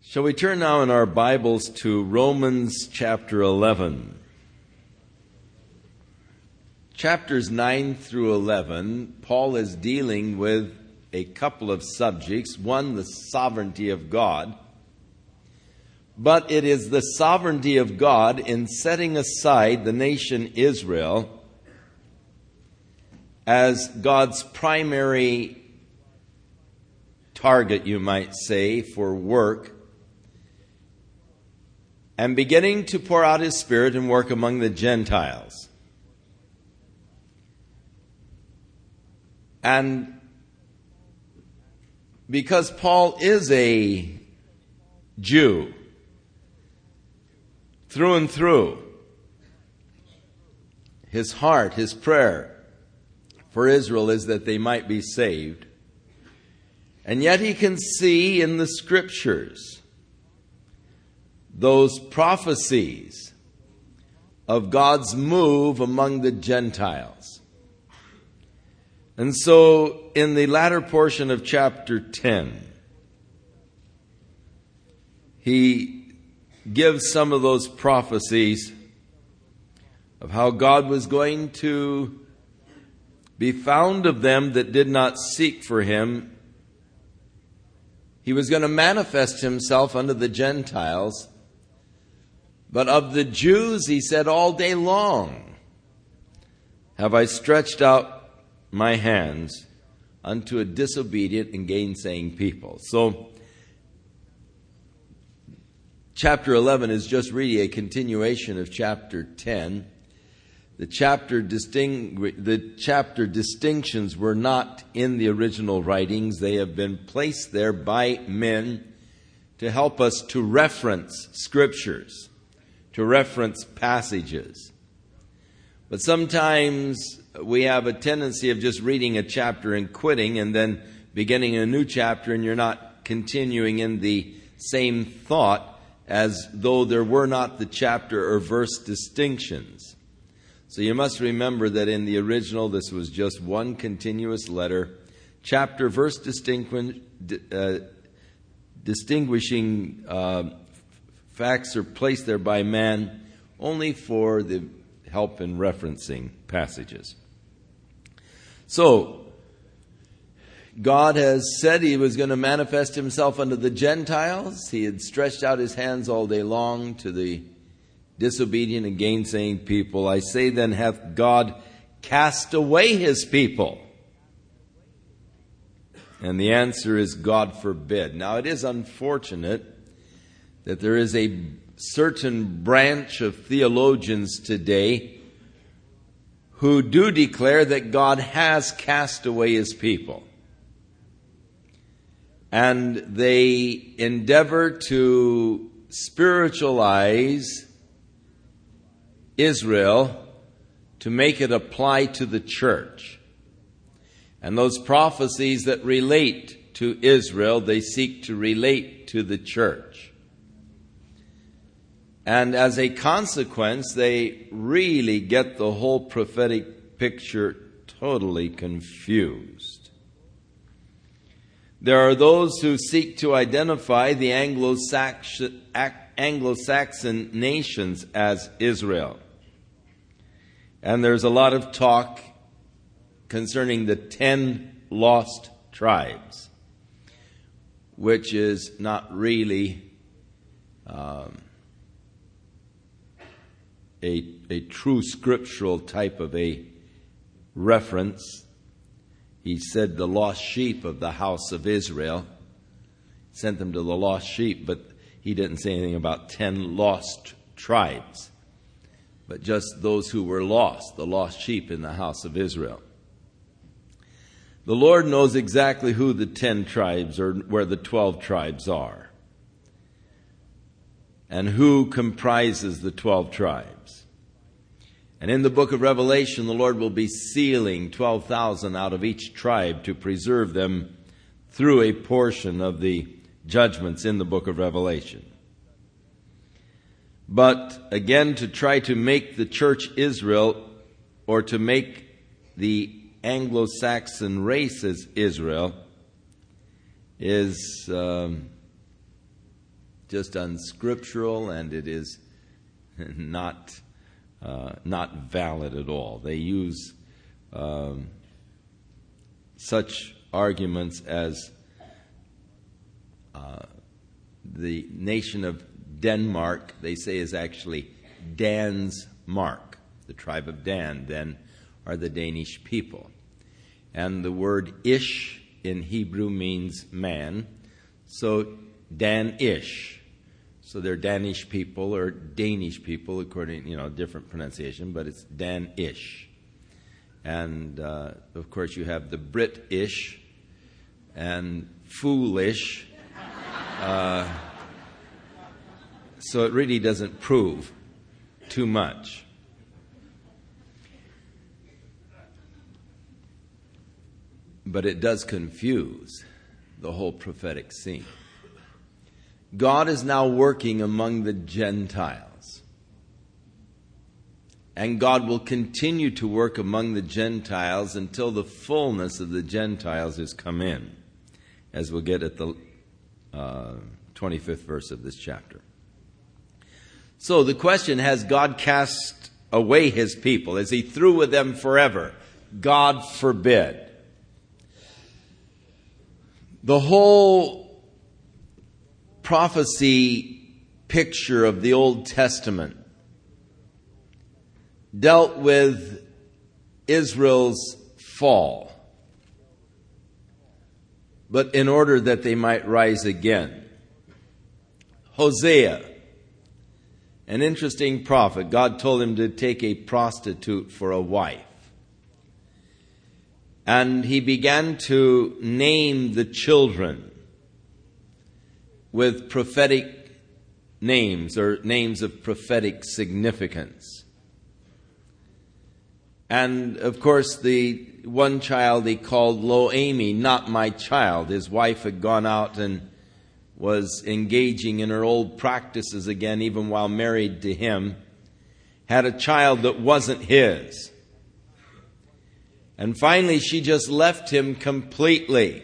Shall we turn now in our Bibles to Romans chapter 11? Chapters 9 through 11, Paul is dealing with a couple of subjects. One, the sovereignty of God. But it is the sovereignty of God in setting aside the nation Israel as God's primary target, you might say, for work, and beginning to pour out His Spirit and work among the Gentiles. And because Paul is a Jew through and through, his heart, his prayer for Israel is that they might be saved. And yet he can see in the Scriptures those prophecies of God's move among the Gentiles. And so in the latter portion of chapter 10, he gives some of those prophecies of how God was going to be found of them that did not seek for Him. He was going to manifest Himself unto the Gentiles. But of the Jews, He said, all day long have I stretched out my hands unto a disobedient and gainsaying people. So, chapter 11 is just really a continuation of chapter 10. The chapter distinctions were not in the original writings. They have been placed there by men to help us to reference scriptures, to reference passages. But sometimes we have a tendency of just reading a chapter and quitting, and then beginning a new chapter, and you're not continuing in the same thought as though there were not the chapter or verse distinctions. So you must remember that in the original, this was just one continuous letter. Chapter, verse distinguishing facts are placed there by man only for the help in referencing passages. So, God has said He was going to manifest Himself unto the Gentiles. He had stretched out His hands all day long to the disobedient and gainsaying people. I say then, hath God cast away His people? And the answer is, God forbid. Now, it is unfortunate that there is a certain branch of theologians today who do declare that God has cast away His people. And they endeavor to spiritualize Israel to make it apply to the church. And those prophecies that relate to Israel, they seek to relate to the church. And as a consequence, they really get the whole prophetic picture totally confused. There are those who seek to identify the Anglo-Saxon nations as Israel. And there's a lot of talk concerning the 10 lost tribes, which is not really a true scriptural type of a reference. He said the lost sheep of the house of Israel, sent them to the lost sheep, but he didn't say anything about 10 lost tribes, but just those who were lost, the lost sheep in the house of Israel. The Lord knows exactly who the 10 tribes or where the 12 tribes are, and who comprises the 12 tribes. And in the book of Revelation, the Lord will be sealing 12,000 out of each tribe to preserve them through a portion of the judgments in the book of Revelation. But again, to try to make the church Israel, or to make the Anglo-Saxon race as Israel, is a just unscriptural, and it is not valid at all. They use such arguments as the nation of Denmark, they say, is actually Dan's mark. The tribe of Dan then are the Danish people. And the word ish in Hebrew means man. So Dan-ish. So they're Danish people or Danish people, according, different pronunciation, but it's Dan-ish. And, of course, you have the Brit-ish and foolish. So it really doesn't prove too much. But it does confuse the whole prophetic scene. God is now working among the Gentiles. And God will continue to work among the Gentiles until the fullness of the Gentiles has come in, as we'll get at the 25th verse of this chapter. So the question, has God cast away his people? Is he through with them forever? God forbid. The whole prophecy picture of the Old Testament dealt with Israel's fall, but in order that they might rise again. Hosea, an interesting prophet, God told him to take a prostitute for a wife. And he began to name the children with prophetic names, or names of prophetic significance. And, of course, the one child he called Lo-Ami, not my child. His wife had gone out and was engaging in her old practices again, even while married to him, had a child that wasn't his. And finally, she just left him completely.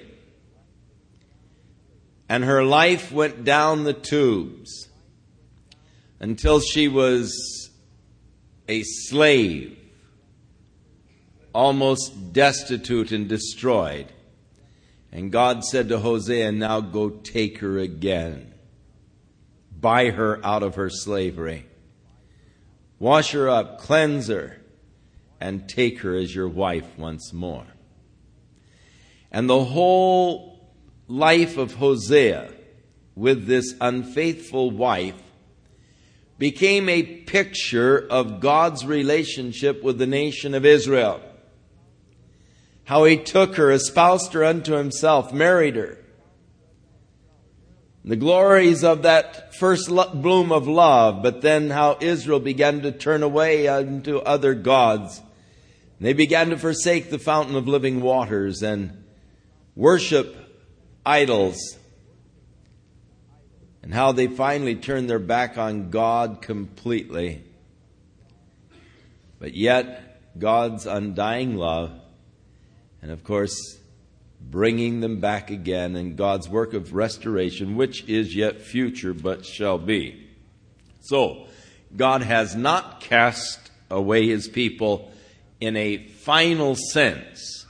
And her life went down the tubes until she was a slave, almost destitute and destroyed. And God said to Hosea, now go take her again. Buy her out of her slavery. Wash her up, cleanse her, and take her as your wife once more. And the whole life of Hosea with this unfaithful wife became a picture of God's relationship with the nation of Israel. How he took her, espoused her unto himself, married her. The glories of that first bloom of love, but then how Israel began to turn away unto other gods. They began to forsake the fountain of living waters and worship idols. And how they finally turned their back on God completely. But yet, God's undying love, and of course, bringing them back again, and God's work of restoration, which is yet future, but shall be. So, God has not cast away his people in a final sense.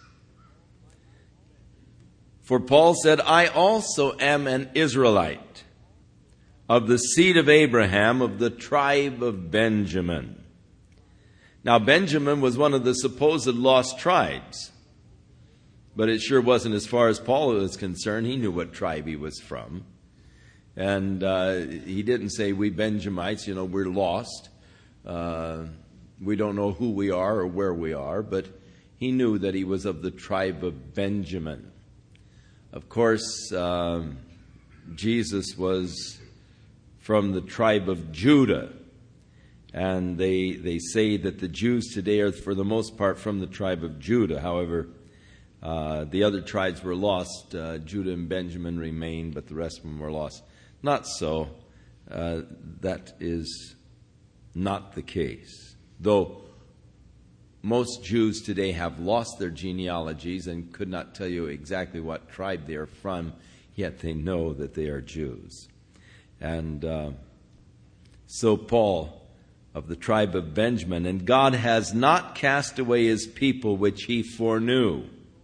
For Paul said, I also am an Israelite, of the seed of Abraham, of the tribe of Benjamin. Now, Benjamin was one of the supposed lost tribes. But it sure wasn't as far as Paul was concerned. He knew what tribe he was from. And he didn't say, we Benjamites, we're lost. We don't know who we are or where we are. But he knew that he was of the tribe of Benjamin. Of course, Jesus was from the tribe of Judah. And they say that the Jews today are, for the most part, from the tribe of Judah. However, the other tribes were lost. Judah and Benjamin remained, but the rest of them were lost. Not so. That is not the case. Though most Jews today have lost their genealogies and could not tell you exactly what tribe they are from, yet they know that they are Jews. And so Paul of the tribe of Benjamin, and God has not cast away his people which he foreknew.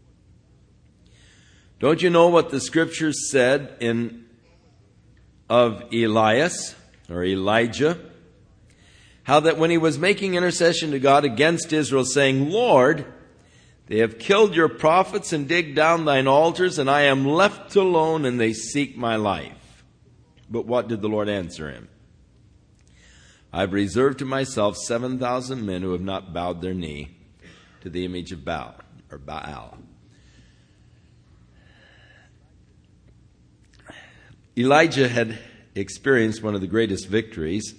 Don't you know what the scriptures said of Elias or Elijah? How that when he was making intercession to God against Israel, saying, Lord, they have killed your prophets and digged down thine altars, and I am left alone, and they seek my life. But what did the Lord answer him? I've reserved to myself 7,000 men who have not bowed their knee to the image of Baal. Elijah had experienced one of the greatest victories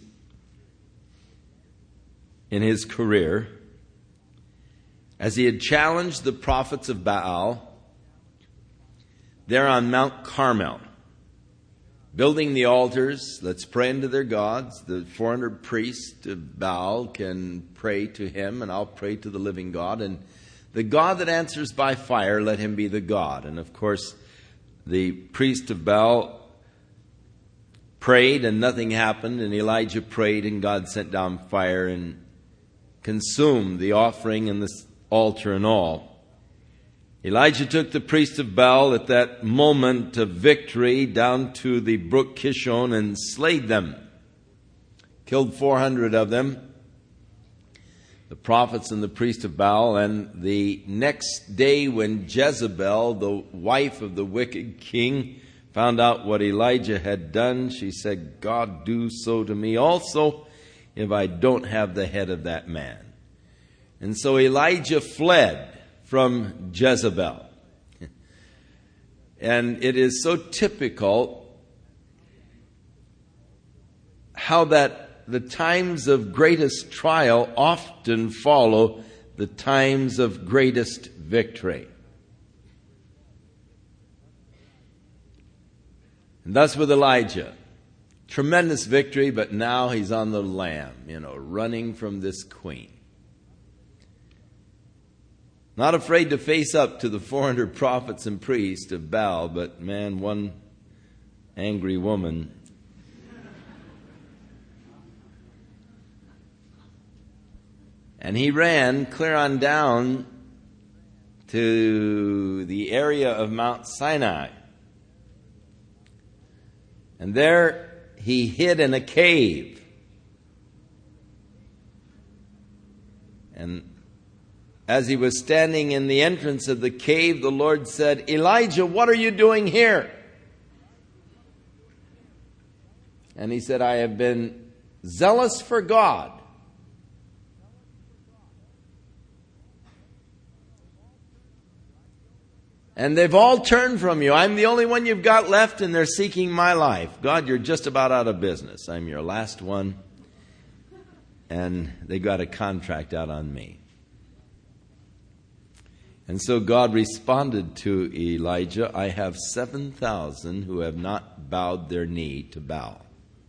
in his career as he had challenged the prophets of Baal there on Mount Carmel, building the altars. Let's pray unto their gods. The 400 priests of Baal can pray to him, and I'll pray to the living God. And the God that answers by fire, let him be the God. And of course, the priest of Baal prayed and nothing happened, and Elijah prayed and God sent down fire and consumed the offering and the altar and all. Elijah took the priest of Baal at that moment of victory down to the brook Kishon and slayed them. Killed 400 of them, the prophets and the priest of Baal. And the next day when Jezebel, the wife of the wicked king, found out what Elijah had done, she said, God do so to me also if I don't have the head of that man. And so Elijah fled from Jezebel. And it is so typical how that the times of greatest trial often follow the times of greatest victory. And thus with Elijah, tremendous victory, but now he's on the lam, running from this queen. Not afraid to face up to the 400 prophets and priests of Baal, but man, one angry woman. And he ran clear on down to the area of Mount Sinai. And there he hid in a cave. And as he was standing in the entrance of the cave, the Lord said, Elijah, what are you doing here? And he said, I have been zealous for God. And they've all turned from you. I'm the only one you've got left, and they're seeking my life. God, you're just about out of business. I'm your last one. And they got a contract out on me. And so God responded to Elijah, I have 7,000 who have not bowed their knee to Baal.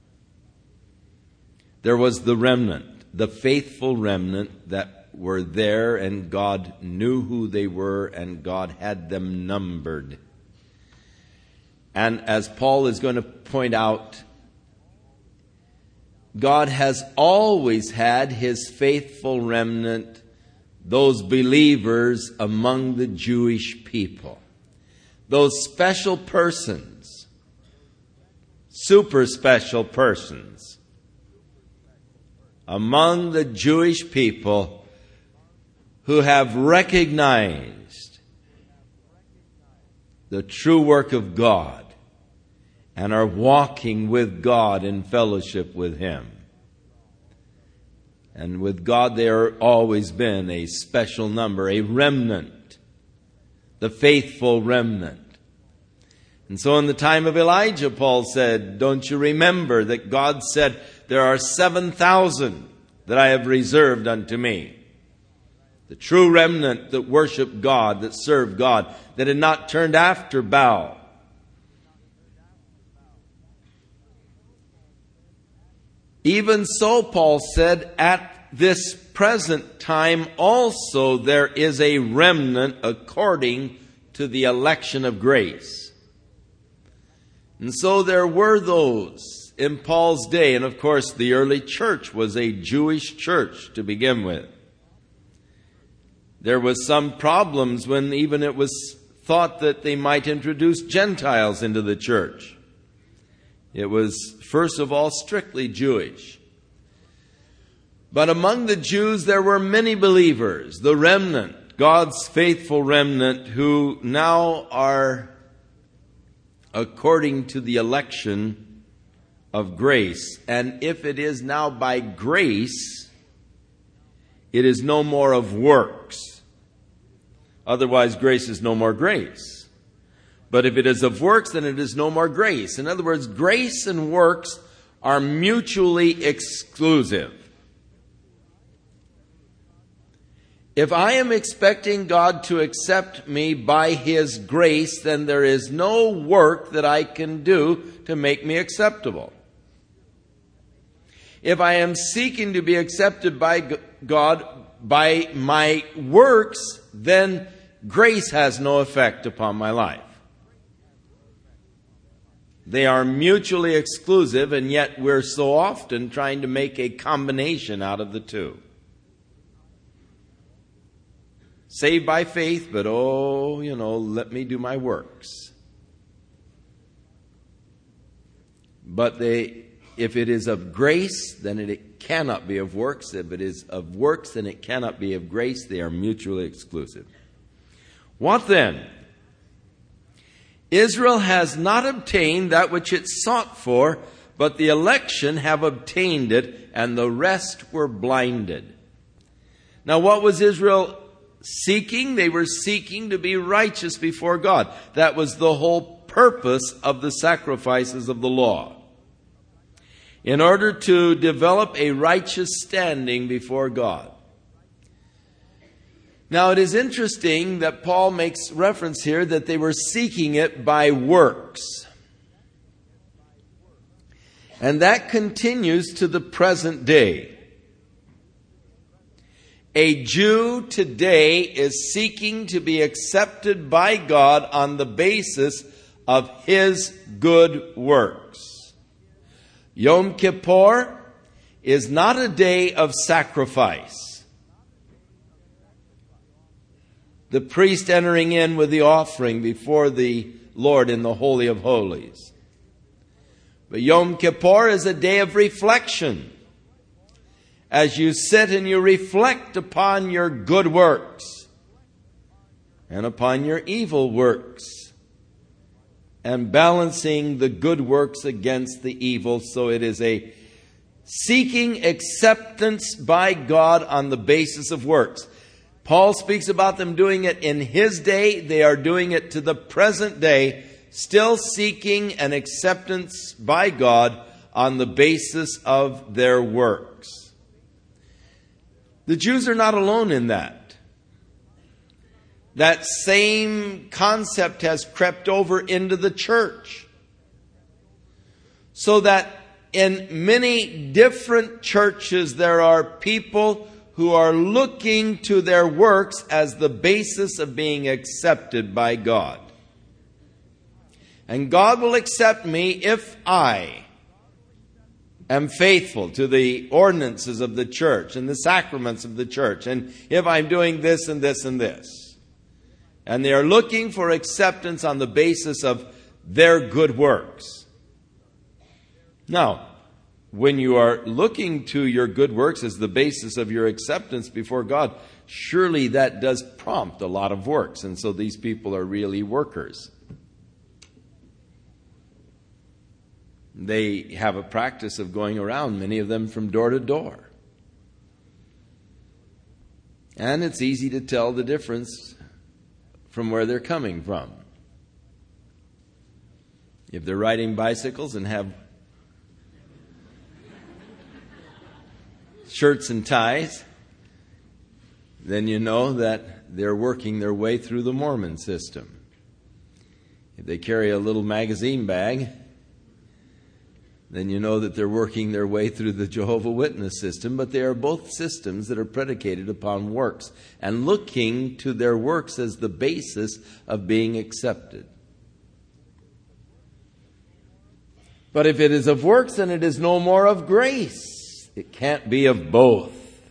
There was the remnant, the faithful remnant that were there, and God knew who they were, and God had them numbered. And as Paul is going to point out, God has always had his faithful remnant, those believers among the Jewish people, those special persons, super special persons among the Jewish people who have recognized the true work of God and are walking with God in fellowship with him. And with God there always been a special number, a remnant, the faithful remnant. And so in the time of Elijah, Paul said, don't you remember that God said, there are 7,000 that I have reserved unto me. The true remnant that worshiped God, that served God, that had not turned after Baal. Even so, Paul said, at this present time also there is a remnant according to the election of grace. And so there were those in Paul's day, and of course the early church was a Jewish church to begin with. There was some problems when even it was thought that they might introduce Gentiles into the church. It was, first of all, strictly Jewish. But among the Jews there were many believers, the remnant, God's faithful remnant, who now are, according to the election of grace. And if it is now by grace, it is no more of works. Otherwise, grace is no more grace. But if it is of works, then it is no more grace. In other words, grace and works are mutually exclusive. If I am expecting God to accept me by His grace, then there is no work that I can do to make me acceptable. If I am seeking to be accepted by God by my works, then grace has no effect upon my life. They are mutually exclusive, and yet we're so often trying to make a combination out of the two. Saved by faith, but let me do my works. But if it is of grace, then it cannot be of works. If it is of works, then it cannot be of grace. They are mutually exclusive. What then? Israel has not obtained that which it sought for, but the election have obtained it, and the rest were blinded. Now, what was Israel seeking? They were seeking to be righteous before God. That was the whole purpose of the sacrifices of the law. In order to develop a righteous standing before God. Now, it is interesting that Paul makes reference here that they were seeking it by works. And that continues to the present day. A Jew today is seeking to be accepted by God on the basis of his good works. Yom Kippur is not a day of sacrifice. The priest entering in with the offering before the Lord in the Holy of Holies. But Yom Kippur is a day of reflection. As you sit and you reflect upon your good works and upon your evil works, and balancing the good works against the evil. So it is a seeking acceptance by God on the basis of works. Paul speaks about them doing it in his day. They are doing it to the present day, still seeking an acceptance by God on the basis of their works. The Jews are not alone in that. That same concept has crept over into the church. So that in many different churches there are people who are looking to their works as the basis of being accepted by God. And God will accept me if I am faithful to the ordinances of the church and the sacraments of the church, and if I'm doing this and this and this. And they are looking for acceptance on the basis of their good works. Now, when you are looking to your good works as the basis of your acceptance before God, surely that does prompt a lot of works. And so these people are really workers. They have a practice of going around, many of them from door to door. And it's easy to tell the difference from where they're coming from. If they're riding bicycles and have shirts and ties, then you know that they're working their way through the Mormon system. If they carry a little magazine bag, then you know that they're working their way through the Jehovah's Witness system. But they are both systems that are predicated upon works and looking to their works as the basis of being accepted. But if it is of works, then it is no more of grace. It can't be of both.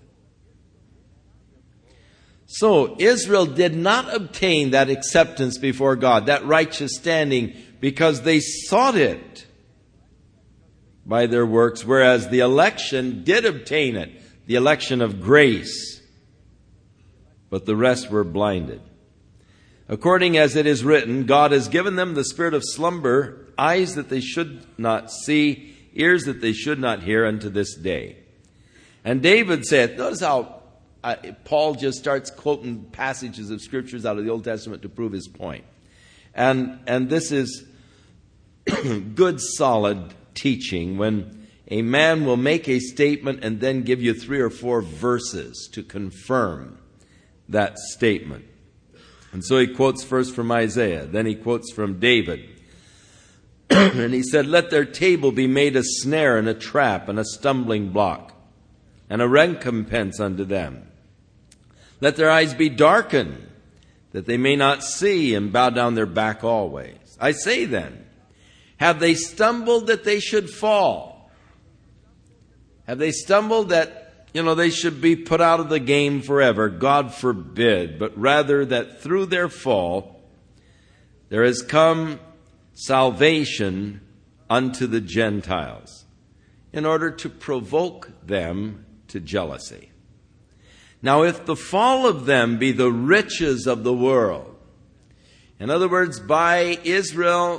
So Israel did not obtain that acceptance before God, that righteous standing, because they sought it by their works, whereas the election did obtain it, the election of grace. But the rest were blinded. According as it is written, God has given them the spirit of slumber, eyes that they should not see, ears that they should not hear unto this day. And David said, notice how Paul just starts quoting passages of scriptures out of the Old Testament to prove his point. And this is good, solid teaching when a man will make a statement and then give you 3 or 4 verses to confirm that statement. And so he quotes first from Isaiah, then he quotes from David. And he said, let their table be made a snare and a trap and a stumbling block and a recompense unto them. Let their eyes be darkened, that they may not see, and bow down their back always. I say then, have they stumbled that they should fall? Have they stumbled that, they should be put out of the game forever? God forbid. But rather that through their fall, there has come salvation unto the Gentiles, in order to provoke them to jealousy. Now, if the fall of them be the riches of the world, in other words, by Israel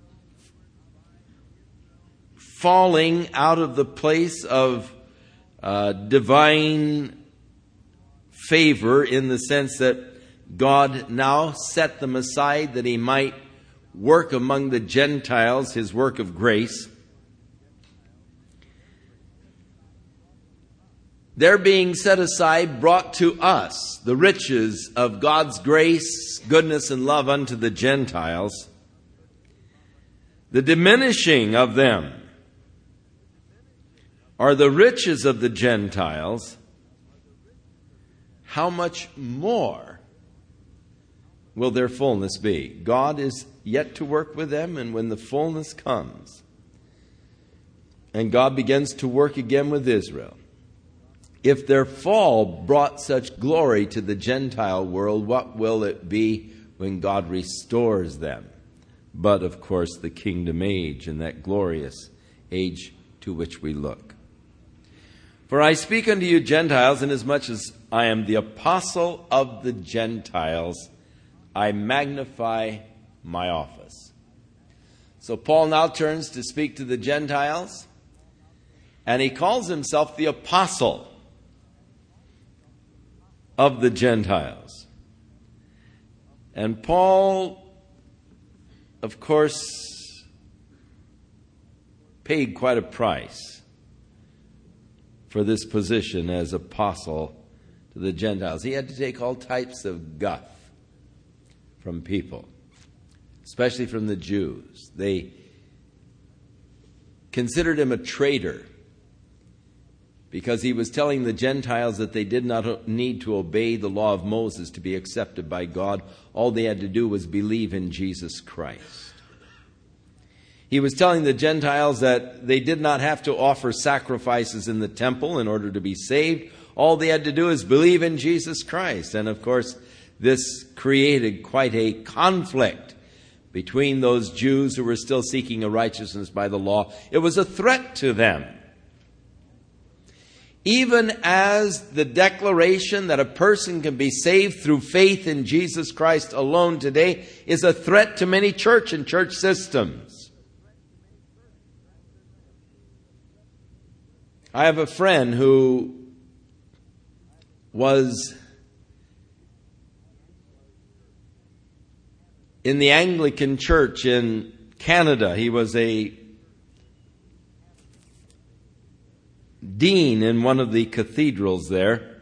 falling out of the place of divine favor, in the sense that God now set them aside that he might work among the Gentiles, his work of grace, they're being set aside, brought to us, the riches of God's grace, goodness, and love unto the Gentiles. The diminishing of them are the riches of the Gentiles. How much more will their fullness be? God is yet to work with them, and when the fullness comes, and God begins to work again with Israel, if their fall brought such glory to the Gentile world, what will it be when God restores them? But, of course, the kingdom age, and that glorious age to which we look. For I speak unto you Gentiles, inasmuch as I am the apostle of the Gentiles, I magnify my office. So Paul now turns to speak to the Gentiles, and he calls himself the apostle of the Gentiles. And Paul, of course, paid quite a price for this position as apostle to the Gentiles. He had to take all types of guff from people, especially from the Jews. They considered him a traitor because he was telling the Gentiles that they did not need to obey the law of Moses to be accepted by God. All they had to do was believe in Jesus Christ. He was telling the Gentiles that they did not have to offer sacrifices in the temple in order to be saved. All they had to do is believe in Jesus Christ. And of course, this created quite a conflict between those Jews who were still seeking a righteousness by the law. It was a threat to them. Even as the declaration that a person can be saved through faith in Jesus Christ alone today is a threat to many church and church systems. I have a friend who was in the Anglican Church in Canada. He was a dean in one of the cathedrals there.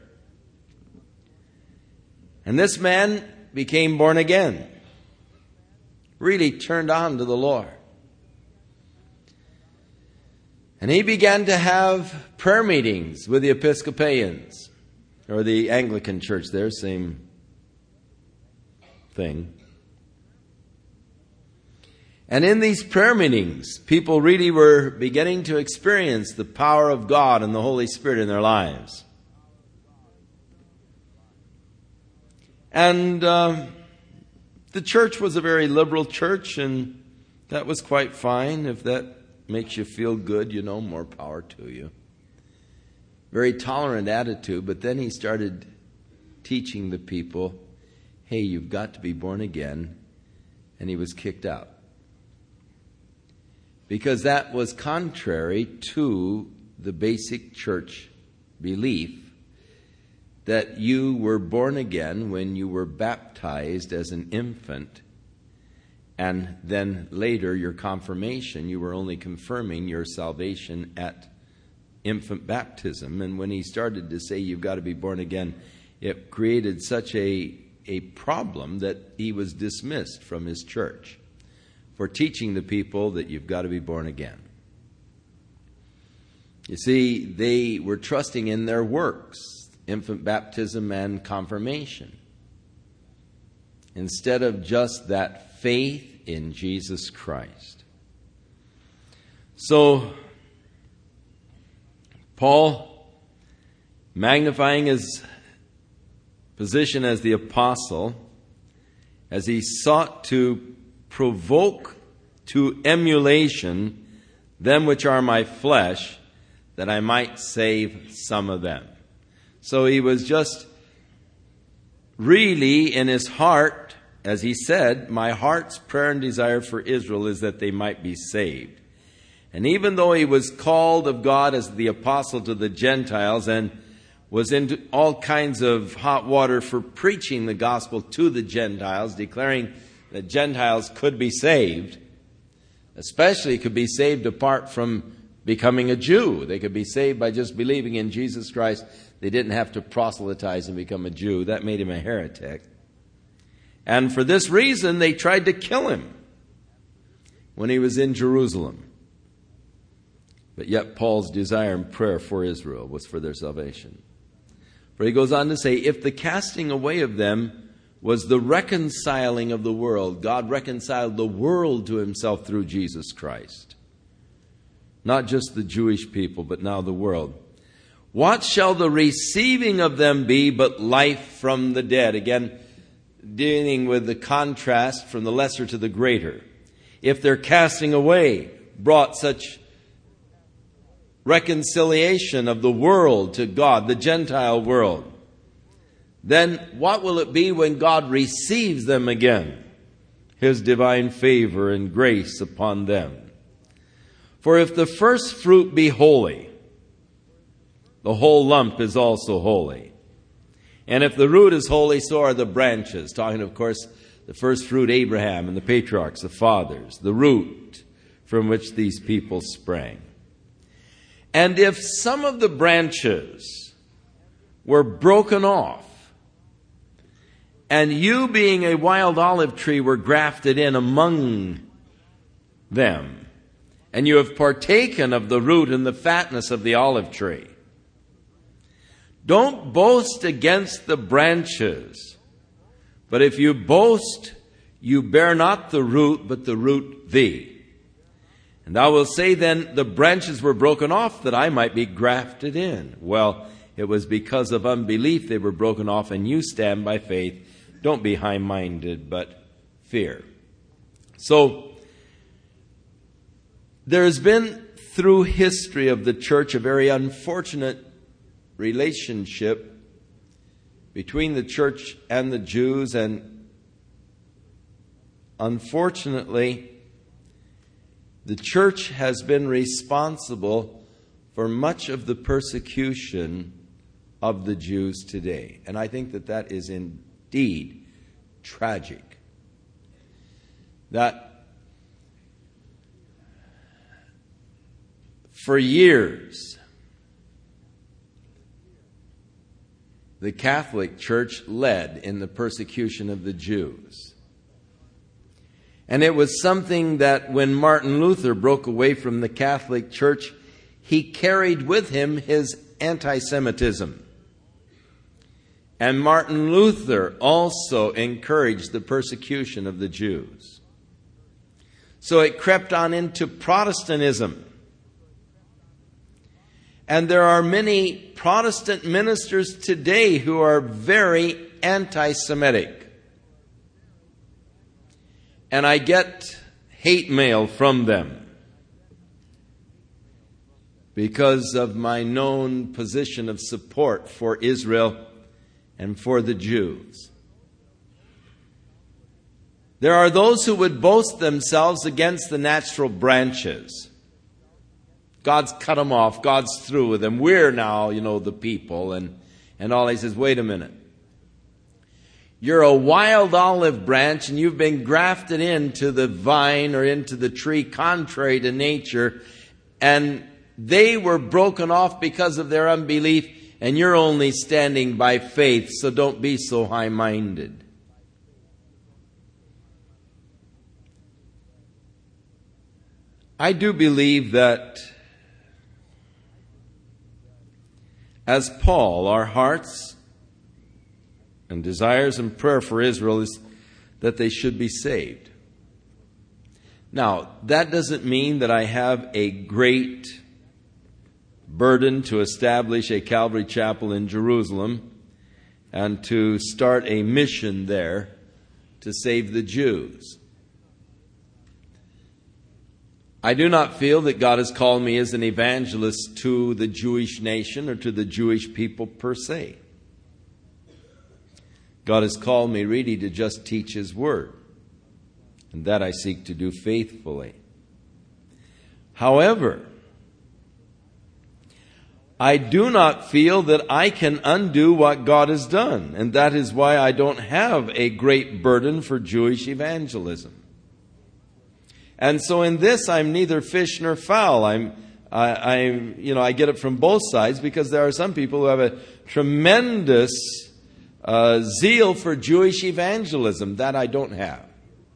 And this man became born again, really turned on to the Lord. And he began to have prayer meetings with the Episcopalians, or the Anglican Church there, same thing. And in these prayer meetings, people really were beginning to experience the power of God and the Holy Spirit in their lives. And the church was a very liberal church, and that was quite fine. If that makes you feel good, more power to you. Very tolerant attitude, but then he started teaching the people, hey, you've got to be born again, and he was kicked out. Because that was contrary to the basic church belief that you were born again when you were baptized as an infant, and then later your confirmation, you were only confirming your salvation at infant baptism. And when he started to say you've got to be born again, it created such a problem that he was dismissed from his church for teaching the people that you've got to be born again. You see, they were trusting in their works, infant baptism and confirmation, instead of just that faith in Jesus Christ. So, Paul, magnifying his position as the apostle, as he sought to provoke to emulation them which are my flesh, that I might save some of them. So he was just really in his heart, as he said, my heart's prayer and desire for Israel is that they might be saved. And even though he was called of God as the apostle to the Gentiles and was into all kinds of hot water for preaching the gospel to the Gentiles, declaring that Gentiles could be saved, especially could be saved apart from becoming a Jew. They could be saved by just believing in Jesus Christ. They didn't have to proselytize and become a Jew. That made him a heretic. And for this reason, they tried to kill him when he was in Jerusalem. But yet Paul's desire and prayer for Israel was for their salvation. For he goes on to say, if the casting away of them was the reconciling of the world, God reconciled the world to himself through Jesus Christ. Not just the Jewish people, but now the world. What shall the receiving of them be but life from the dead? Again, dealing with the contrast from the lesser to the greater. If their casting away brought such reconciliation of the world to God, the Gentile world, then what will it be when God receives them again? His divine favor and grace upon them. For if the first fruit be holy, the whole lump is also holy. And if the root is holy, so are the branches. Talking, of course, the first fruit, Abraham and the patriarchs, the fathers, the root from which these people sprang. And if some of the branches were broken off, and you being a wild olive tree were grafted in among them, and you have partaken of the root and the fatness of the olive tree, don't boast against the branches, but if you boast, you bear not the root, but the root thee. And thou wilt say then, the branches were broken off that I might be grafted in. Well, it was because of unbelief they were broken off, and you stand by faith. Don't be high-minded, but fear. So, there has been, through history of the church, a very unfortunate relationship between the church and the Jews, and unfortunately, the church has been responsible for much of the persecution of the Jews today. And I think that that is indeed tragic. That for years, the Catholic Church led in the persecution of the Jews. And it was something that when Martin Luther broke away from the Catholic Church, he carried with him his anti-Semitism. And Martin Luther also encouraged the persecution of the Jews. So it crept on into Protestantism. And there are many Protestant ministers today who are very anti-Semitic. And I get hate mail from them because of my known position of support for Israel and for the Jews. There are those who would boast themselves against the natural branches. God's cut them off. God's through with them. We're now, the people. And all. He says, wait a minute. You're a wild olive branch and you've been grafted into the vine or into the tree contrary to nature. And they were broken off because of their unbelief. And you're only standing by faith. So don't be so high-minded. I do believe that as Paul, our hearts and desires and prayer for Israel is that they should be saved. Now, that doesn't mean that I have a great burden to establish a Calvary Chapel in Jerusalem and to start a mission there to save the Jews. I do not feel that God has called me as an evangelist to the Jewish nation or to the Jewish people per se. God has called me really to just teach His Word, and that I seek to do faithfully. However, I do not feel that I can undo what God has done, and that is why I don't have a great burden for Jewish evangelism. And so in this, I'm neither fish nor fowl. I get it from both sides because there are some people who have a tremendous zeal for Jewish evangelism that I don't have.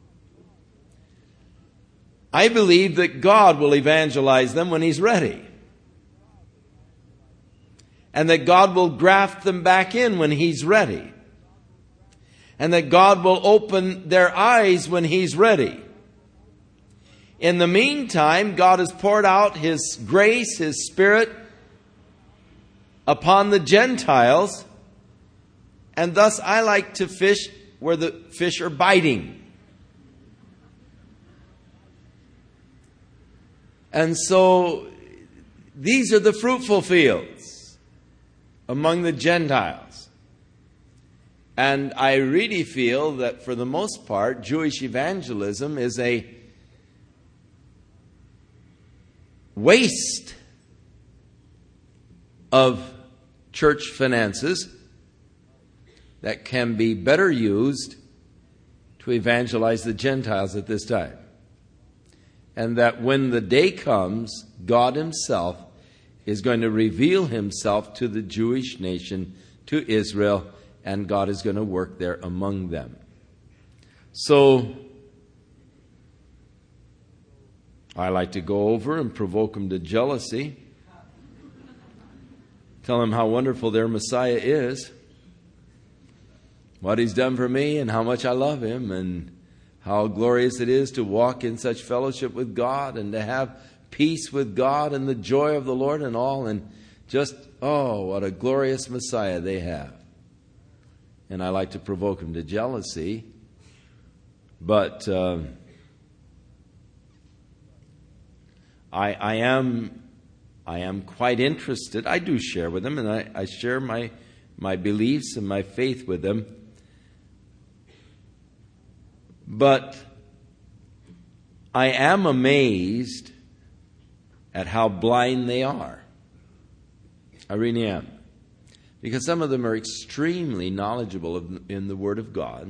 I believe that God will evangelize them when He's ready. And that God will graft them back in when He's ready. And that God will open their eyes when He's ready. In the meantime, God has poured out His grace, His Spirit upon the Gentiles. And thus I like to fish where the fish are biting. And so these are the fruitful fields among the Gentiles. And I really feel that for the most part, Jewish evangelism is a waste of church finances that can be better used to evangelize the Gentiles at this time. And that when the day comes, God Himself is going to reveal Himself to the Jewish nation, to Israel, and God is going to work there among them. So I like to go over and provoke them to jealousy. Tell them how wonderful their Messiah is. What He's done for me and how much I love Him and how glorious it is to walk in such fellowship with God and to have peace with God and the joy of the Lord and all. And just, what a glorious Messiah they have. And I like to provoke them to jealousy. But I am quite interested. I do share with them, and I share my beliefs and my faith with them. But I am amazed at how blind they are. I really am. Because some of them are extremely knowledgeable in the Word of God.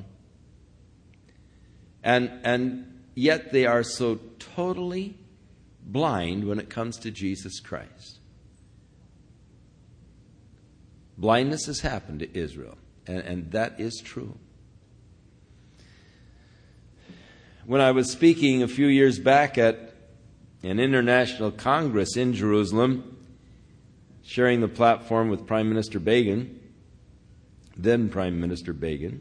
And yet they are so totally blind when it comes to Jesus Christ. Blindness has happened to Israel, and that is true. When I was speaking a few years back at an international congress in Jerusalem, sharing the platform with Prime Minister Begin, then Prime Minister Begin,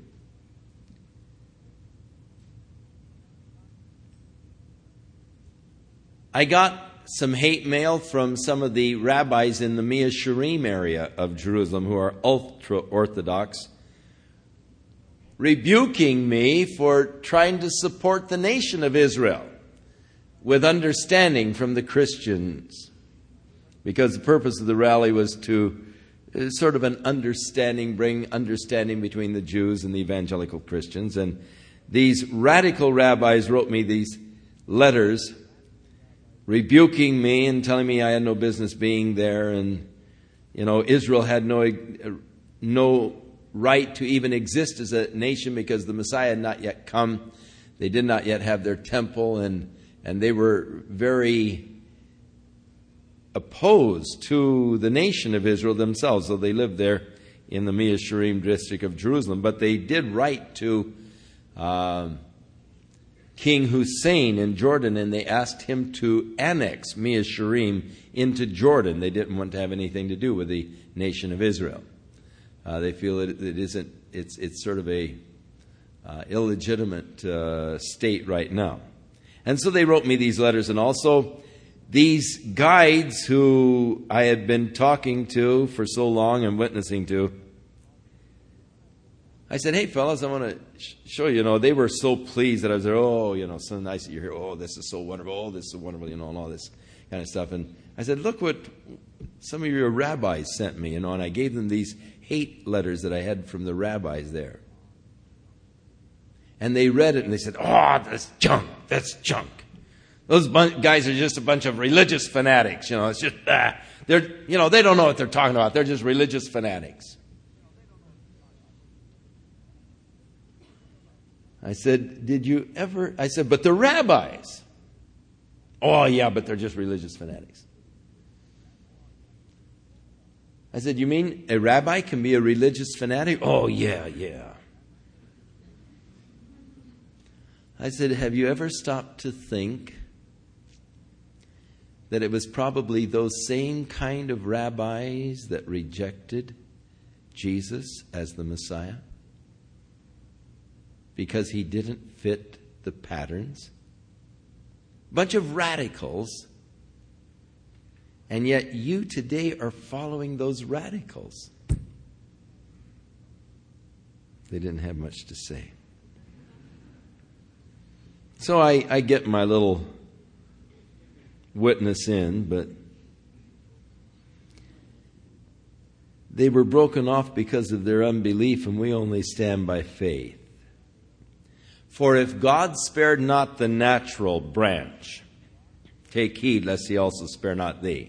I got some hate mail from some of the rabbis in the Mea Shearim area of Jerusalem who are ultra-Orthodox, rebuking me for trying to support the nation of Israel with understanding from the Christians. Because the purpose of the rally was to sort of an understanding, bring understanding between the Jews and the evangelical Christians. And these radical rabbis wrote me these letters rebuking me and telling me I had no business being there, and Israel had no right to even exist as a nation because the Messiah had not yet come. They did not yet have their temple, and they were very opposed to the nation of Israel themselves, though they lived there in the Mea Shearim district of Jerusalem. But they did write to King Hussein in Jordan, and they asked him to annex Mea Shearim into Jordan. They didn't want to have anything to do with the nation of Israel. They feel it's sort of a illegitimate state right now. And so they wrote me these letters, and also these guides who I had been talking to for so long and witnessing to. I said, hey, fellas, I want to show you. They were so pleased that I was there. Oh, so nice that you're here. Oh, this is so wonderful. Oh, this is so wonderful, and all this kind of stuff. And I said, look what some of your rabbis sent me, and I gave them these hate letters that I had from the rabbis there. And they read it, and they said, oh, that's junk. That's junk. Those guys are just a bunch of religious fanatics. It's just, they're, they don't know what they're talking about. They're just religious fanatics. I said, but the rabbis. Oh, yeah, but they're just religious fanatics. I said, you mean a rabbi can be a religious fanatic? Oh, yeah. I said, have you ever stopped to think that it was probably those same kind of rabbis that rejected Jesus as the Messiah? Because he didn't fit the patterns. Bunch of radicals. And yet you today are following those radicals. They didn't have much to say. So I get my little witness in, but they were broken off because of their unbelief, and we only stand by faith. For if God spared not the natural branch, take heed lest he also spare not thee.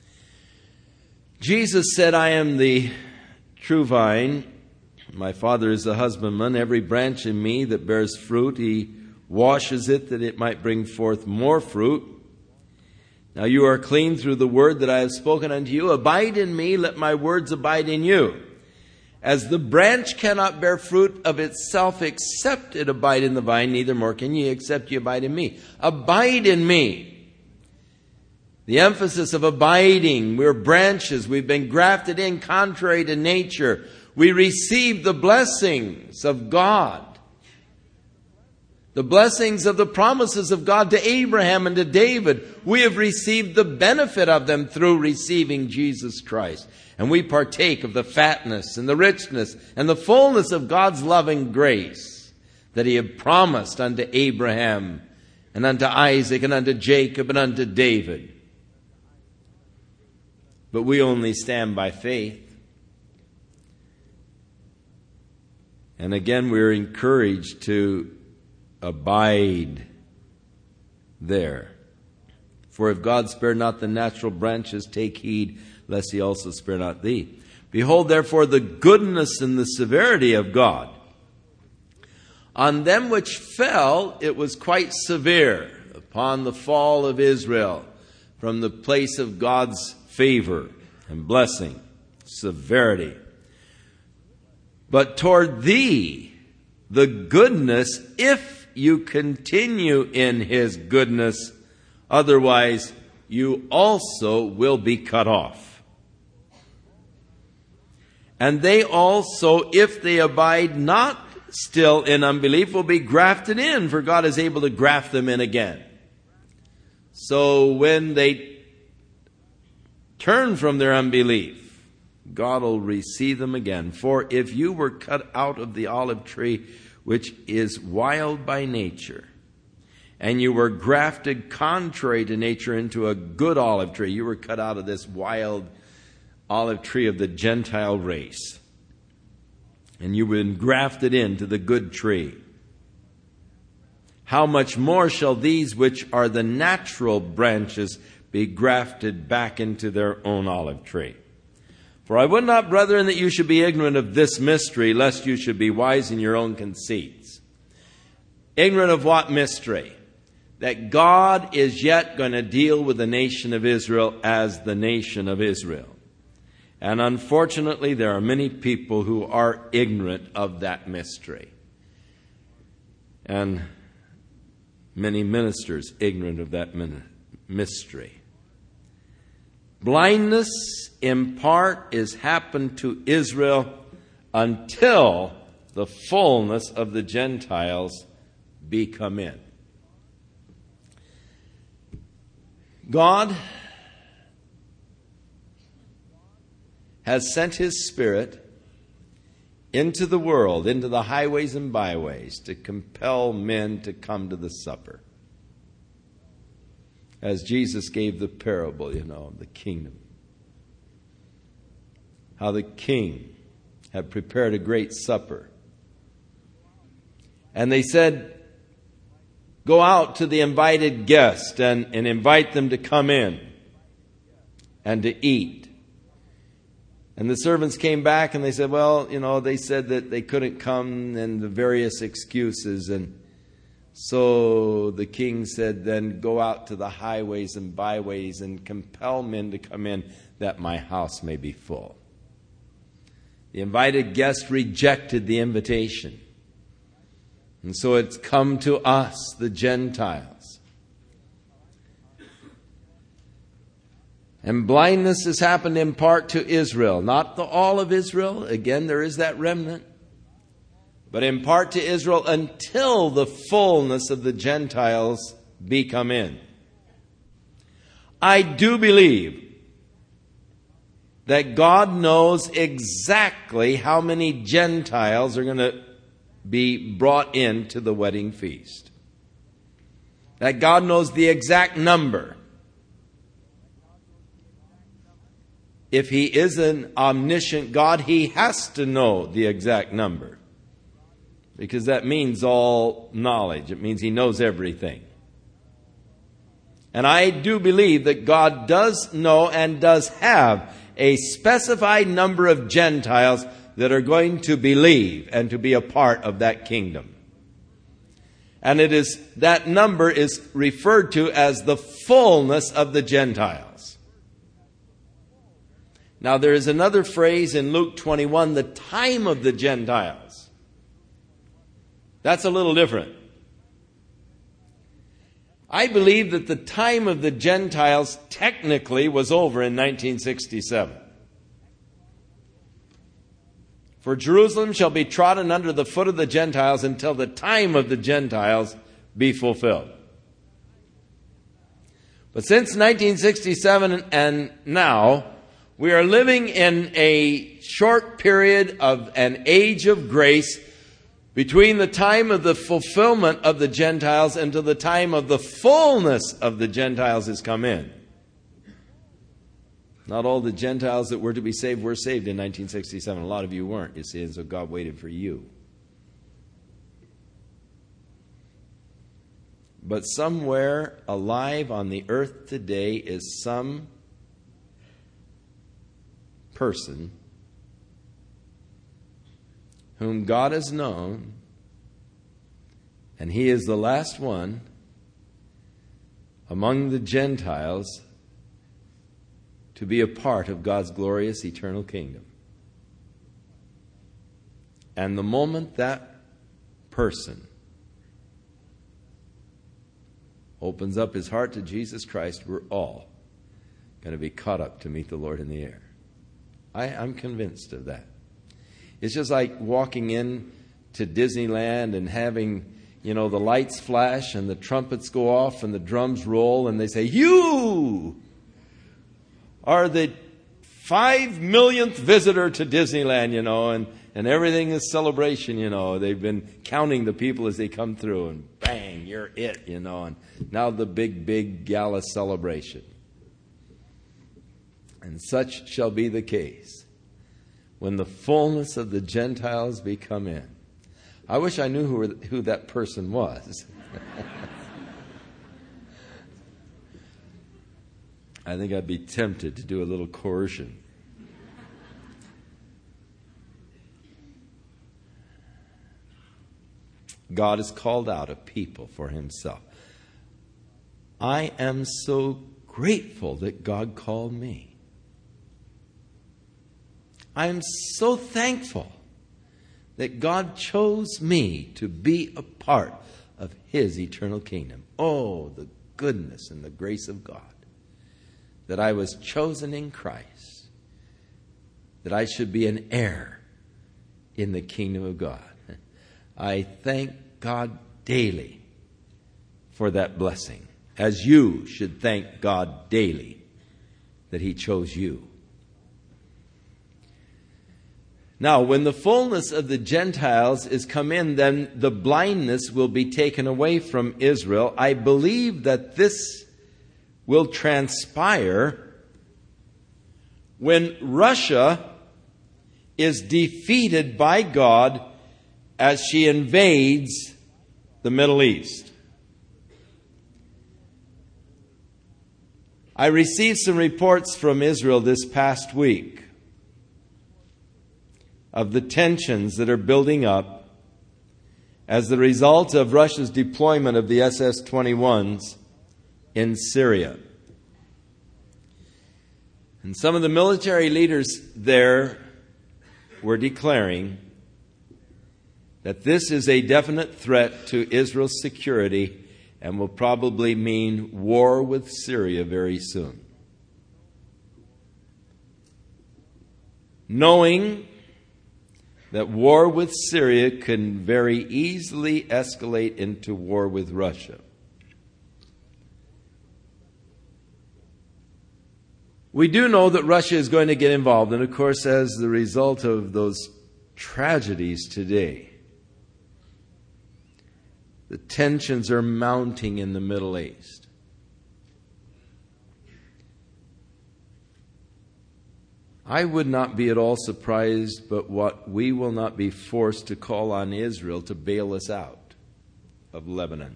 Jesus said, I am the true vine, my Father is the husbandman. Every branch in me that bears fruit, he washes it that it might bring forth more fruit. Now you are clean through the word that I have spoken unto you. Abide in me, let my words abide in you. As the branch cannot bear fruit of itself except it abide in the vine, neither more can ye except ye abide in me. Abide in me. The emphasis of abiding. We're branches. We've been grafted in contrary to nature. We receive the blessings of God. The blessings of the promises of God to Abraham and to David. We have received the benefit of them through receiving Jesus Christ. And we partake of the fatness and the richness and the fullness of God's loving grace that he had promised unto Abraham and unto Isaac and unto Jacob and unto David. But we only stand by faith. And again, we're encouraged to abide there. For if God spare not the natural branches, take heed lest he also spare not thee. Behold, therefore, the goodness and the severity of God. On them which fell, it was quite severe upon the fall of Israel from the place of God's favor and blessing, severity. But toward thee, the goodness, if you continue in his goodness, otherwise you also will be cut off. And they also, if they abide not still in unbelief, will be grafted in, for God is able to graft them in again. So when they turn from their unbelief, God will receive them again. For if you were cut out of the olive tree, which is wild by nature, and you were grafted contrary to nature into a good olive tree, you were cut out of this wild olive tree of the Gentile race, and you've been grafted into the good tree. How much more shall these which are the natural branches be grafted back into their own olive tree? For I would not, brethren, that you should be ignorant of this mystery, lest you should be wise in your own conceits. Ignorant of what mystery? That God is yet going to deal with the nation of Israel as the nation of Israel. And unfortunately, there are many people who are ignorant of that mystery. And many ministers ignorant of that mystery. Blindness, in part, is happened to Israel until the fullness of the Gentiles be come in. God has sent His Spirit into the world, into the highways and byways, to compel men to come to the supper. As Jesus gave the parable, of the kingdom. How the king had prepared a great supper. And they said, go out to the invited guest and invite them to come in and to eat. And the servants came back and they said, they said that they couldn't come and the various excuses. And so the king said, then go out to the highways and byways and compel men to come in that my house may be full. The invited guest rejected the invitation. And so it's come to us, the Gentiles. And blindness has happened in part to Israel. Not all of Israel. Again, there is that remnant. But in part to Israel until the fullness of the Gentiles be come in. I do believe that God knows exactly how many Gentiles are going to be brought into the wedding feast. That God knows the exact number. If He is an omniscient God, He has to know the exact number. Because that means all knowledge. It means He knows everything. And I do believe that God does know and does have a specified number of Gentiles that are going to believe and to be a part of that kingdom. And that number is referred to as the fullness of the Gentiles. Now there is another phrase in Luke 21, the time of the Gentiles. That's a little different. I believe that the time of the Gentiles technically was over in 1967. For Jerusalem shall be trodden under the foot of the Gentiles until the time of the Gentiles be fulfilled. But since 1967 and now, we are living in a short period of an age of grace between the time of the fulfillment of the Gentiles and to the time of the fullness of the Gentiles has come in. Not all the Gentiles that were to be saved were saved in 1967. A lot of you weren't, you see, and so God waited for you. But somewhere alive on the earth today is some person whom God has known, and he is the last one among the Gentiles to be a part of God's glorious eternal kingdom. And the moment that person opens up his heart to Jesus Christ, we're all going to be caught up to meet the Lord in the air. I'm convinced of that. It's just like walking in to Disneyland and having the lights flash and the trumpets go off and the drums roll and they say, "You are the 5 millionth visitor to Disneyland," and everything is celebration, They've been counting the people as they come through, and bang, you're it, and now the big gala celebration. And such shall be the case when the fullness of the Gentiles be come in. I wish I knew who that person was. I think I'd be tempted to do a little coercion. God has called out a people for himself. I am so grateful that God called me. I am so thankful that God chose me to be a part of his eternal kingdom. Oh, the goodness and the grace of God. That I was chosen in Christ. That I should be an heir in the kingdom of God. I thank God daily for that blessing, as you should thank God daily that he chose you. Now, when the fullness of the Gentiles is come in, then the blindness will be taken away from Israel. I believe that this will transpire when Russia is defeated by God as she invades the Middle East. I received some reports from Israel this past week of the tensions that are building up as the result of Russia's deployment of the SS-21s in Syria. And some of the military leaders there were declaring that this is a definite threat to Israel's security and will probably mean war with Syria very soon. Knowing that war with Syria can very easily escalate into war with Russia. We do know that Russia is going to get involved, and of course, as the result of those tragedies today, the tensions are mounting in the Middle East. I would not be at all surprised, but what we will not be forced to call on Israel to bail us out of Lebanon.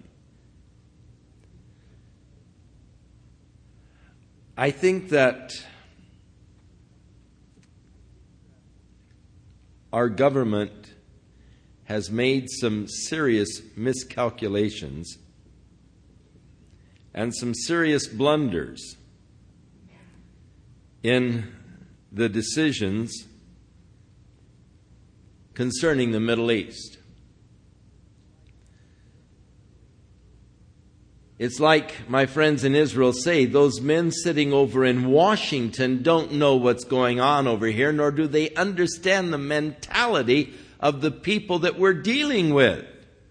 I think that our government has made some serious miscalculations and some serious blunders in the decisions concerning the Middle East. It's like my friends in Israel say, those men sitting over in Washington don't know what's going on over here, nor do they understand the mentality of the people that we're dealing with.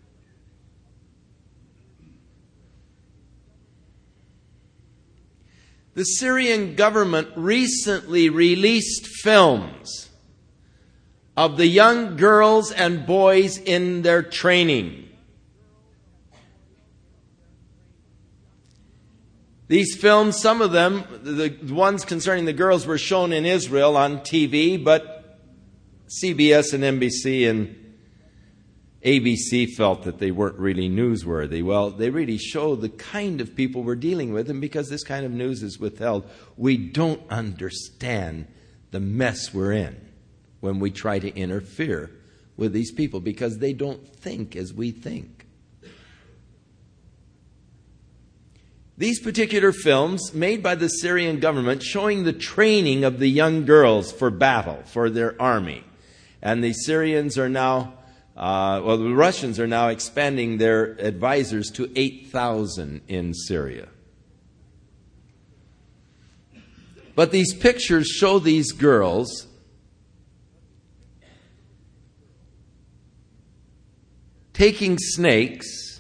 The Syrian government recently released films of the young girls and boys in their training. These films, some of them, the ones concerning the girls, were shown in Israel on TV, but CBS and NBC and ABC felt that they weren't really newsworthy. Well, they really show the kind of people we're dealing with, and because this kind of news is withheld, we don't understand the mess we're in when we try to interfere with these people, because they don't think as we think. These particular films made by the Syrian government showing the training of the young girls for battle, for their army. And the Syrians are now, the Russians are now expanding their advisors to 8,000 in Syria. But these pictures show these girls taking snakes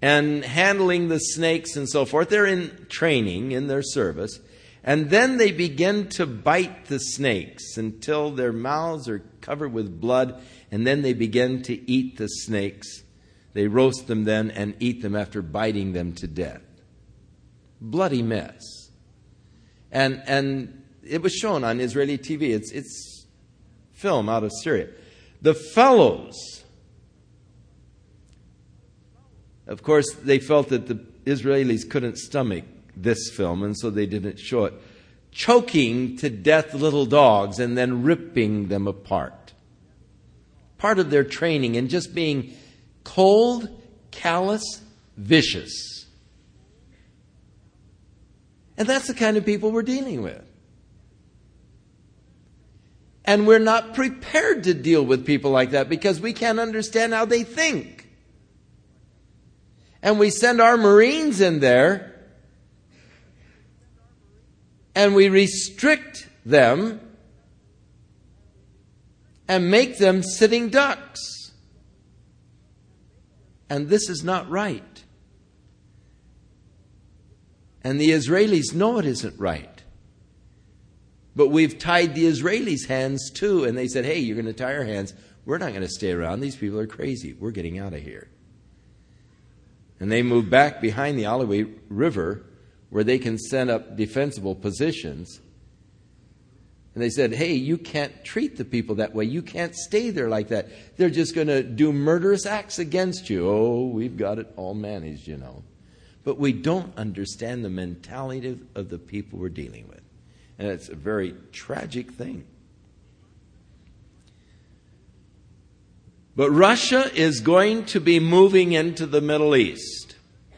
and handling the snakes and so forth. They're in training in their service. And then they begin to bite the snakes until their mouths are covered with blood. And then they begin to eat the snakes. They roast them then and eat them after biting them to death. Bloody mess. And it was shown on Israeli TV. It's film out of Syria. The fellows, of course, they felt that the Israelis couldn't stomach this film, and so they didn't show it. Choking to death little dogs and then ripping them apart. Part of their training in just being cold, callous, vicious. And that's the kind of people we're dealing with. And we're not prepared to deal with people like that because we can't understand how they think. And we send our Marines in there and we restrict them and make them sitting ducks. And this is not right. And the Israelis know it isn't right. But we've tied the Israelis' hands too. And they said, hey, you're going to tie our hands. We're not going to stay around. These people are crazy. We're getting out of here. And they moved back behind the Allegheny River where they can set up defensible positions. And they said, hey, you can't treat the people that way. You can't stay there like that. They're just going to do murderous acts against you. Oh, we've got it all managed, you know. But we don't understand the mentality of the people we're dealing with. And it's a very tragic thing. But Russia is going to be moving into the Middle East.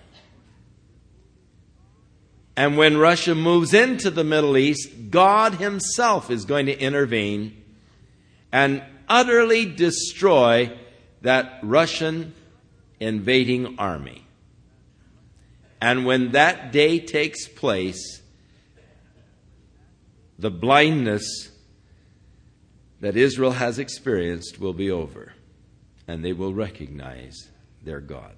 And when Russia moves into the Middle East, God Himself is going to intervene and utterly destroy that Russian invading army. And when that day takes place, the blindness that Israel has experienced will be over, and they will recognize their God.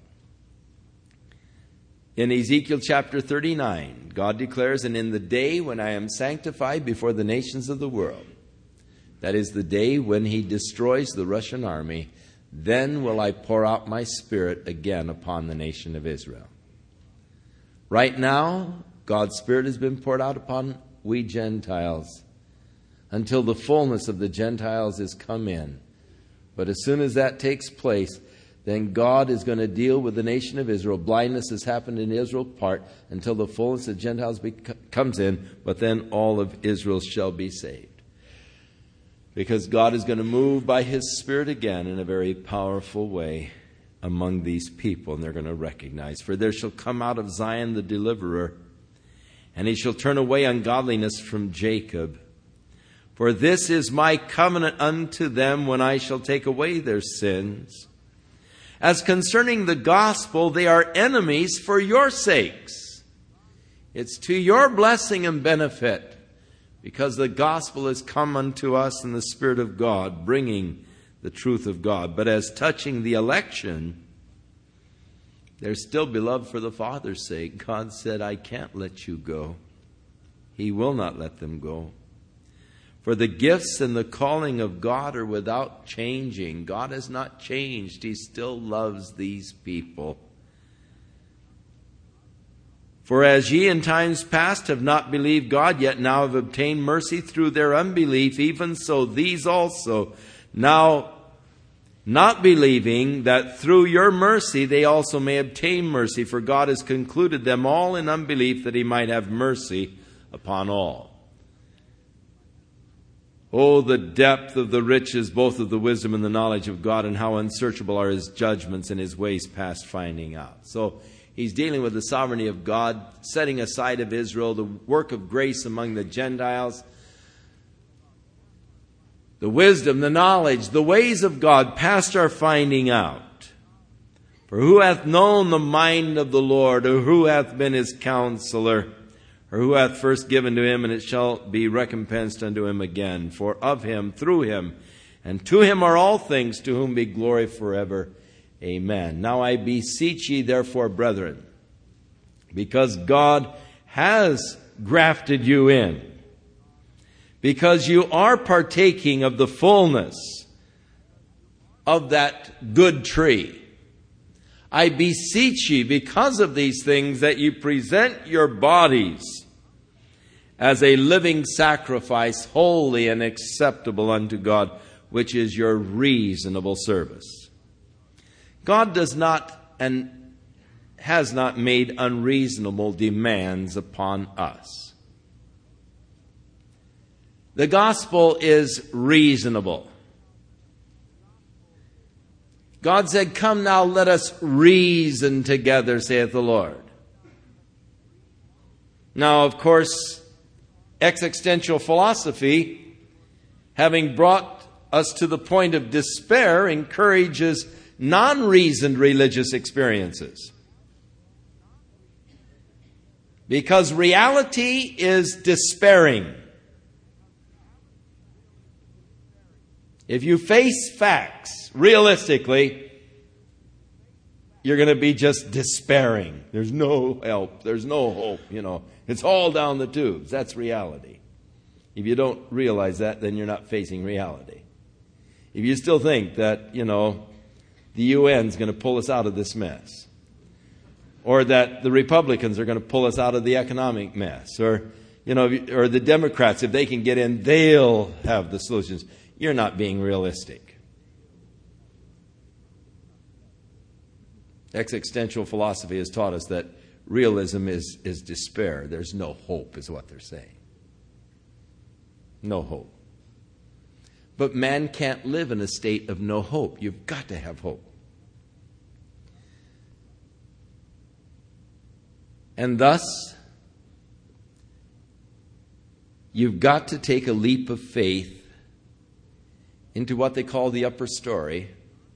In Ezekiel chapter 39, God declares, and in the day when I am sanctified before the nations of the world, that is the day when He destroys the Russian army, then will I pour out my Spirit again upon the nation of Israel. Right now, God's Spirit has been poured out upon we Gentiles until the fullness of the Gentiles is come in. But as soon as that takes place, then God is going to deal with the nation of Israel. Blindness has happened in Israel's part until the fullness of the Gentiles comes in, but then all of Israel shall be saved. Because God is going to move by His Spirit again in a very powerful way among these people, and they're going to recognize, for there shall come out of Zion the deliverer, and He shall turn away ungodliness from Jacob. For this is my covenant unto them when I shall take away their sins. As concerning the gospel, they are enemies for your sakes. It's to your blessing and benefit, because the gospel has come unto us in the Spirit of God, bringing the truth of God. But as touching the election, they're still beloved for the Father's sake. God said, I can't let you go. He will not let them go. For the gifts and the calling of God are without changing. God has not changed. He still loves these people. For as ye in times past have not believed God, yet now have obtained mercy through their unbelief, even so these also, now not believing, that through your mercy they also may obtain mercy. For God has concluded them all in unbelief, that He might have mercy upon all. Oh, the depth of the riches, both of the wisdom and the knowledge of God, and how unsearchable are His judgments and His ways past finding out. So He's dealing with the sovereignty of God, setting aside of Israel, the work of grace among the Gentiles, the wisdom, the knowledge, the ways of God past our finding out. For who hath known the mind of the Lord, or who hath been His counselor? Or who hath first given to Him, and it shall be recompensed unto Him again? For of Him, through Him, and to Him are all things, to whom be glory forever. Amen. Now I beseech ye therefore, brethren, because God has grafted you in, because you are partaking of the fullness of that good tree. I beseech ye, because of these things, that you present your bodies as a living sacrifice, holy and acceptable unto God, which is your reasonable service. God does not and has not made unreasonable demands upon us. The gospel is reasonable. God said, "Come now, let us reason together, saith the Lord." Now, of course, existential philosophy, having brought us to the point of despair, encourages non-reasoned religious experiences. Because reality is despairing. If you face facts realistically, you're going to be just despairing. There's no help. There's no hope. It's all down the tubes. That's reality. If you don't realize that, then you're not facing reality. If you still think that, the UN's going to pull us out of this mess, or that the Republicans are going to pull us out of the economic mess, or the Democrats, if they can get in, they'll have the solutions. You're not being realistic. Existential philosophy has taught us that realism is despair. There's no hope, is what they're saying. No hope. But man can't live in a state of no hope. You've got to have hope. And thus, you've got to take a leap of faith into what they call the upper story,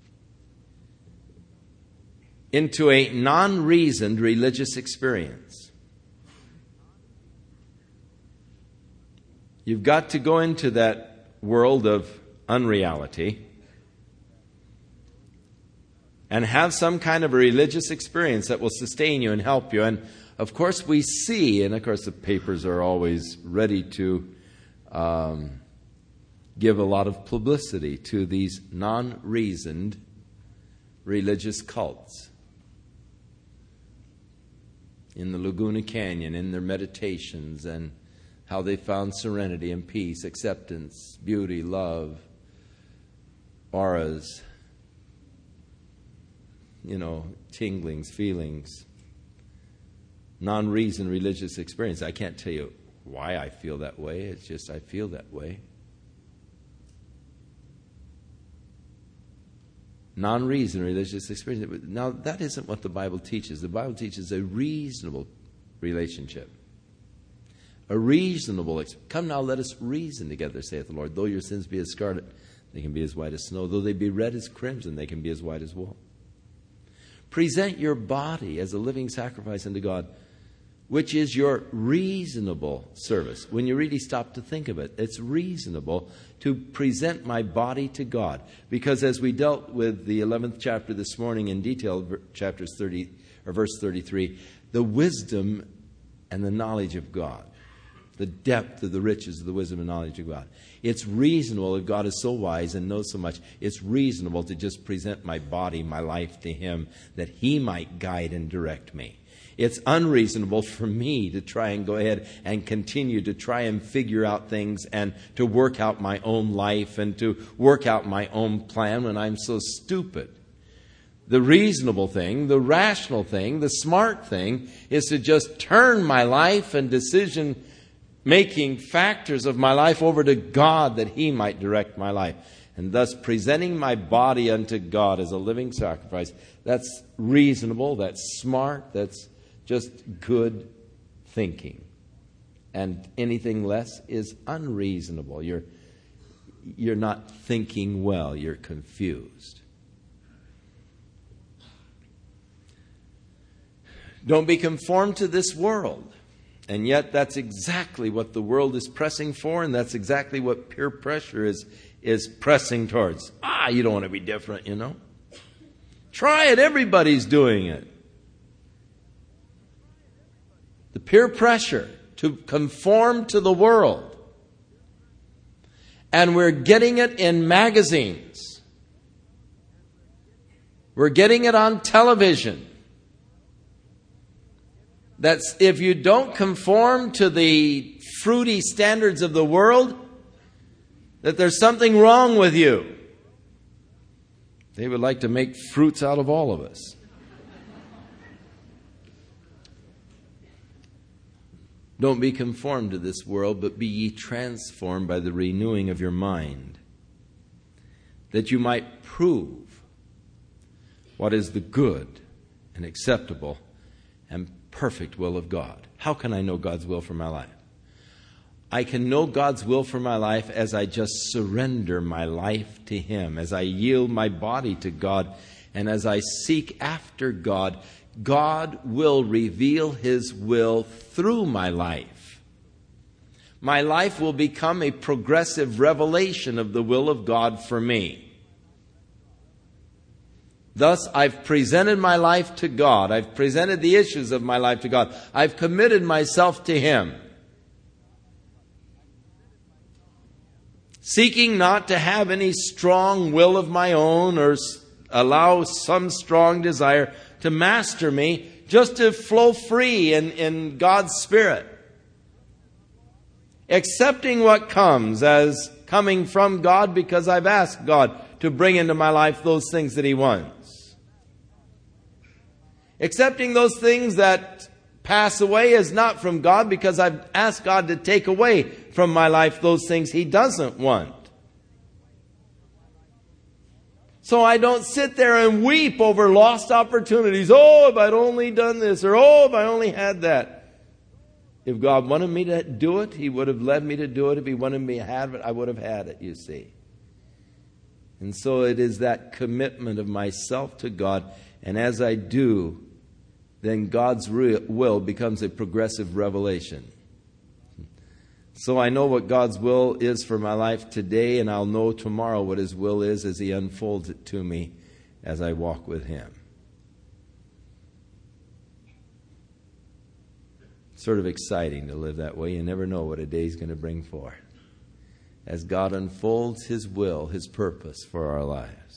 into a non-reasoned religious experience. You've got to go into that world of unreality and have some kind of a religious experience that will sustain you and help you. And of course we see, and of course the papers are always ready to give a lot of publicity to these non-reasoned religious cults. In the Laguna Canyon, in their meditations, and how they found serenity and peace, acceptance, beauty, love, auras, tinglings, feelings, non-reasoned religious experience. I can't tell you why I feel that way. It's just I feel that way. Non-reasoned religious experience. Now, that isn't what the Bible teaches. The Bible teaches a reasonable relationship. A reasonable. Come now, let us reason together, saith the Lord. Though your sins be as scarlet, they can be as white as snow. Though they be red as crimson, they can be as white as wool. Present your body as a living sacrifice unto God, which is your reasonable service. When you really stop to think of it, it's reasonable to present my body to God. Because as we dealt with the 11th chapter this morning in detail, verse 33, the wisdom and the knowledge of God, the depth of the riches of the wisdom and knowledge of God. It's reasonable, if God is so wise and knows so much, it's reasonable to just present my body, my life to Him, that He might guide and direct me. It's unreasonable for me to try and go ahead and continue to try and figure out things and to work out my own life and to work out my own plan when I'm so stupid. The reasonable thing, the rational thing, the smart thing is to just turn my life and decision-making factors of my life over to God that He might direct my life. And thus presenting my body unto God as a living sacrifice, that's reasonable, that's smart, that's just good thinking. And anything less is unreasonable. You're not thinking well. You're confused. Don't be conformed to this world. And yet that's exactly what the world is pressing for, and that's exactly what peer pressure is pressing towards. You don't want to be different, Try it. Everybody's doing it. The peer pressure to conform to the world. And we're getting it in magazines. We're getting it on television. That's if you don't conform to the fruity standards of the world, that there's something wrong with you. They would like to make fruits out of all of us. Don't be conformed to this world, but be ye transformed by the renewing of your mind, that you might prove what is the good and acceptable and perfect will of God. How can I know God's will for my life? I can know God's will for my life as I just surrender my life to Him, as I yield my body to God, and as I seek after God. God will reveal His will through my life. My life will become a progressive revelation of the will of God for me. Thus, I've presented my life to God. I've presented the issues of my life to God. I've committed myself to Him. Seeking not to have any strong will of my own or allow some strong desire to master me, just to flow free in God's Spirit. Accepting what comes as coming from God because I've asked God to bring into my life those things that He wants. Accepting those things that pass away as not from God because I've asked God to take away from my life those things He doesn't want. So I don't sit there and weep over lost opportunities. Oh, if I'd only done this, or oh, if I only had that. If God wanted me to do it, He would have led me to do it. If He wanted me to have it, I would have had it, you see. And so it is that commitment of myself to God. And as I do, then God's will becomes a progressive revelation. So I know what God's will is for my life today, and I'll know tomorrow what His will is as He unfolds it to me as I walk with Him. Sort of exciting to live that way. You never know what a day's going to bring forth as God unfolds His will, His purpose for our lives.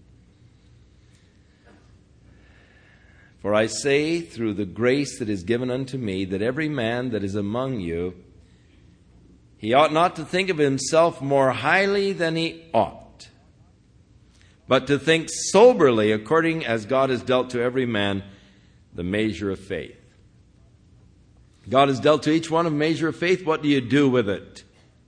For I say, through the grace that is given unto me, that every man that is among you, he ought not to think of himself more highly than he ought, but to think soberly according as God has dealt to every man the measure of faith. God has dealt to each one a measure of faith. What do you do with it?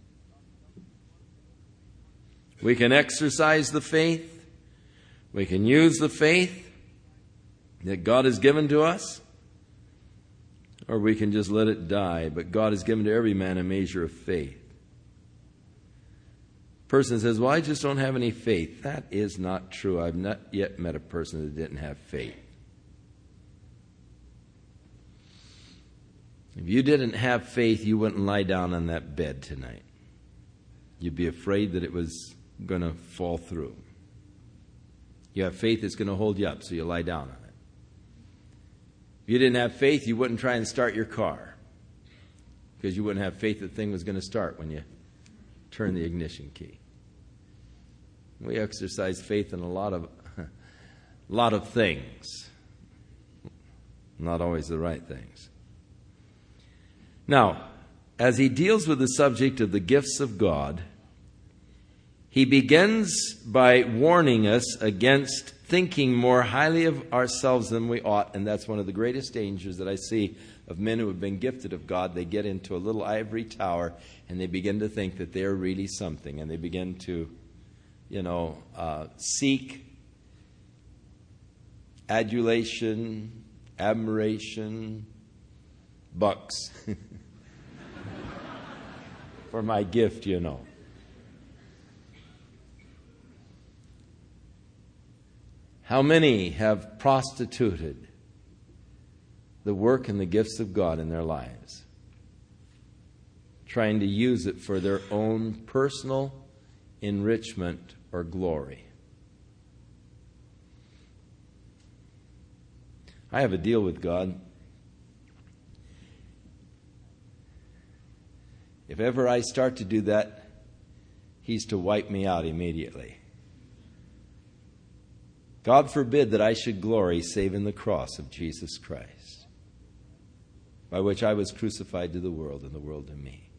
We can exercise the faith. We can use the faith that God has given to us, or we can just let it die. But God has given to every man a measure of faith. Person says, well, I just don't have any faith. That is not true. I've not yet met a person that didn't have faith. If you didn't have faith, you wouldn't lie down on that bed tonight. You'd be afraid that it was going to fall through. You have faith that's going to hold you up, so you lie down on it. If you didn't have faith, you wouldn't try and start your car, because you wouldn't have faith that the thing was going to start when you turn the ignition key. We exercise faith in a lot of things, not always the right things. Now, as he deals with the subject of the gifts of God, he begins by warning us against thinking more highly of ourselves than we ought, and that's one of the greatest dangers that I see of men who have been gifted of God. They get into a little ivory tower and they begin to think that they're really something, and they begin to, seek adulation, admiration, bucks for my gift, How many have prostituted the work and the gifts of God in their lives, trying to use it for their own personal enrichment or glory? I have a deal with God. If ever I start to do that, He's to wipe me out immediately. God forbid that I should glory save in the cross of Jesus Christ, by which I was crucified to the world and the world to me.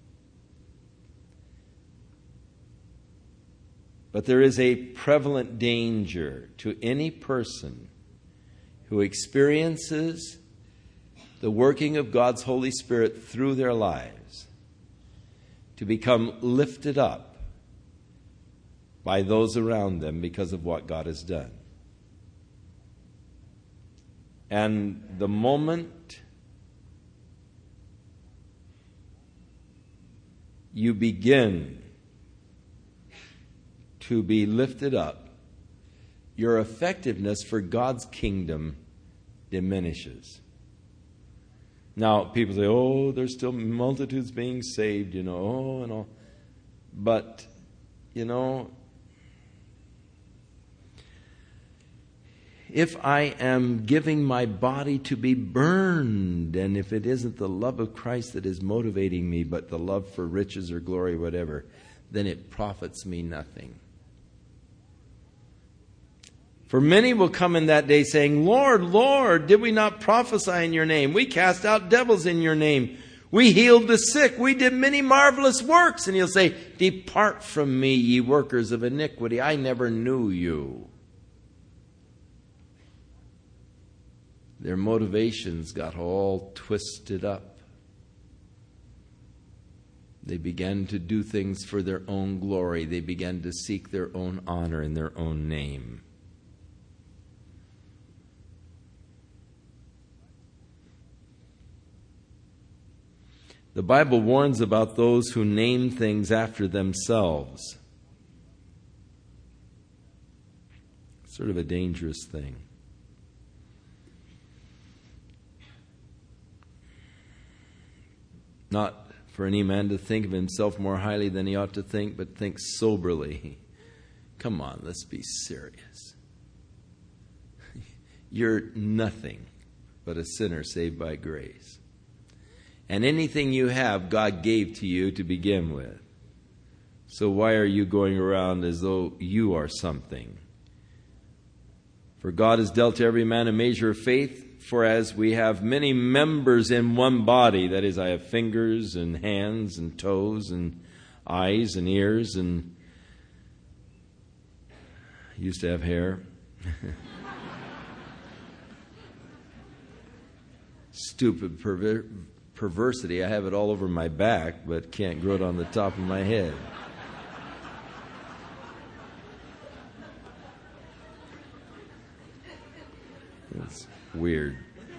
But there is a prevalent danger to any person who experiences the working of God's Holy Spirit through their lives to become lifted up by those around them because of what God has done. And the moment you begin to be lifted up, your effectiveness for God's kingdom diminishes. Now, people say, oh, there's still multitudes being saved, and all. But, if I am giving my body to be burned, and if it isn't the love of Christ that is motivating me, but the love for riches or glory, whatever, then it profits me nothing. For many will come in that day saying, Lord, Lord, did we not prophesy in your name? We cast out devils in your name. We healed the sick. We did many marvelous works. And He'll say, depart from me, ye workers of iniquity. I never knew you. Their motivations got all twisted up. They began to do things for their own glory. They began to seek their own honor in their own name. The Bible warns about those who name things after themselves. It's sort of a dangerous thing. Not for any man to think of himself more highly than he ought to think, but think soberly. Come on, let's be serious. You're nothing but a sinner saved by grace. And anything you have, God gave to you to begin with. So why are you going around as though you are something? For God has dealt to every man a measure of faith. For as we have many members in one body, that is, I have fingers and hands and toes and eyes and ears, and I used to have hair. Stupid perversity. I have it all over my back, but can't grow it on the top of my head. It's weird.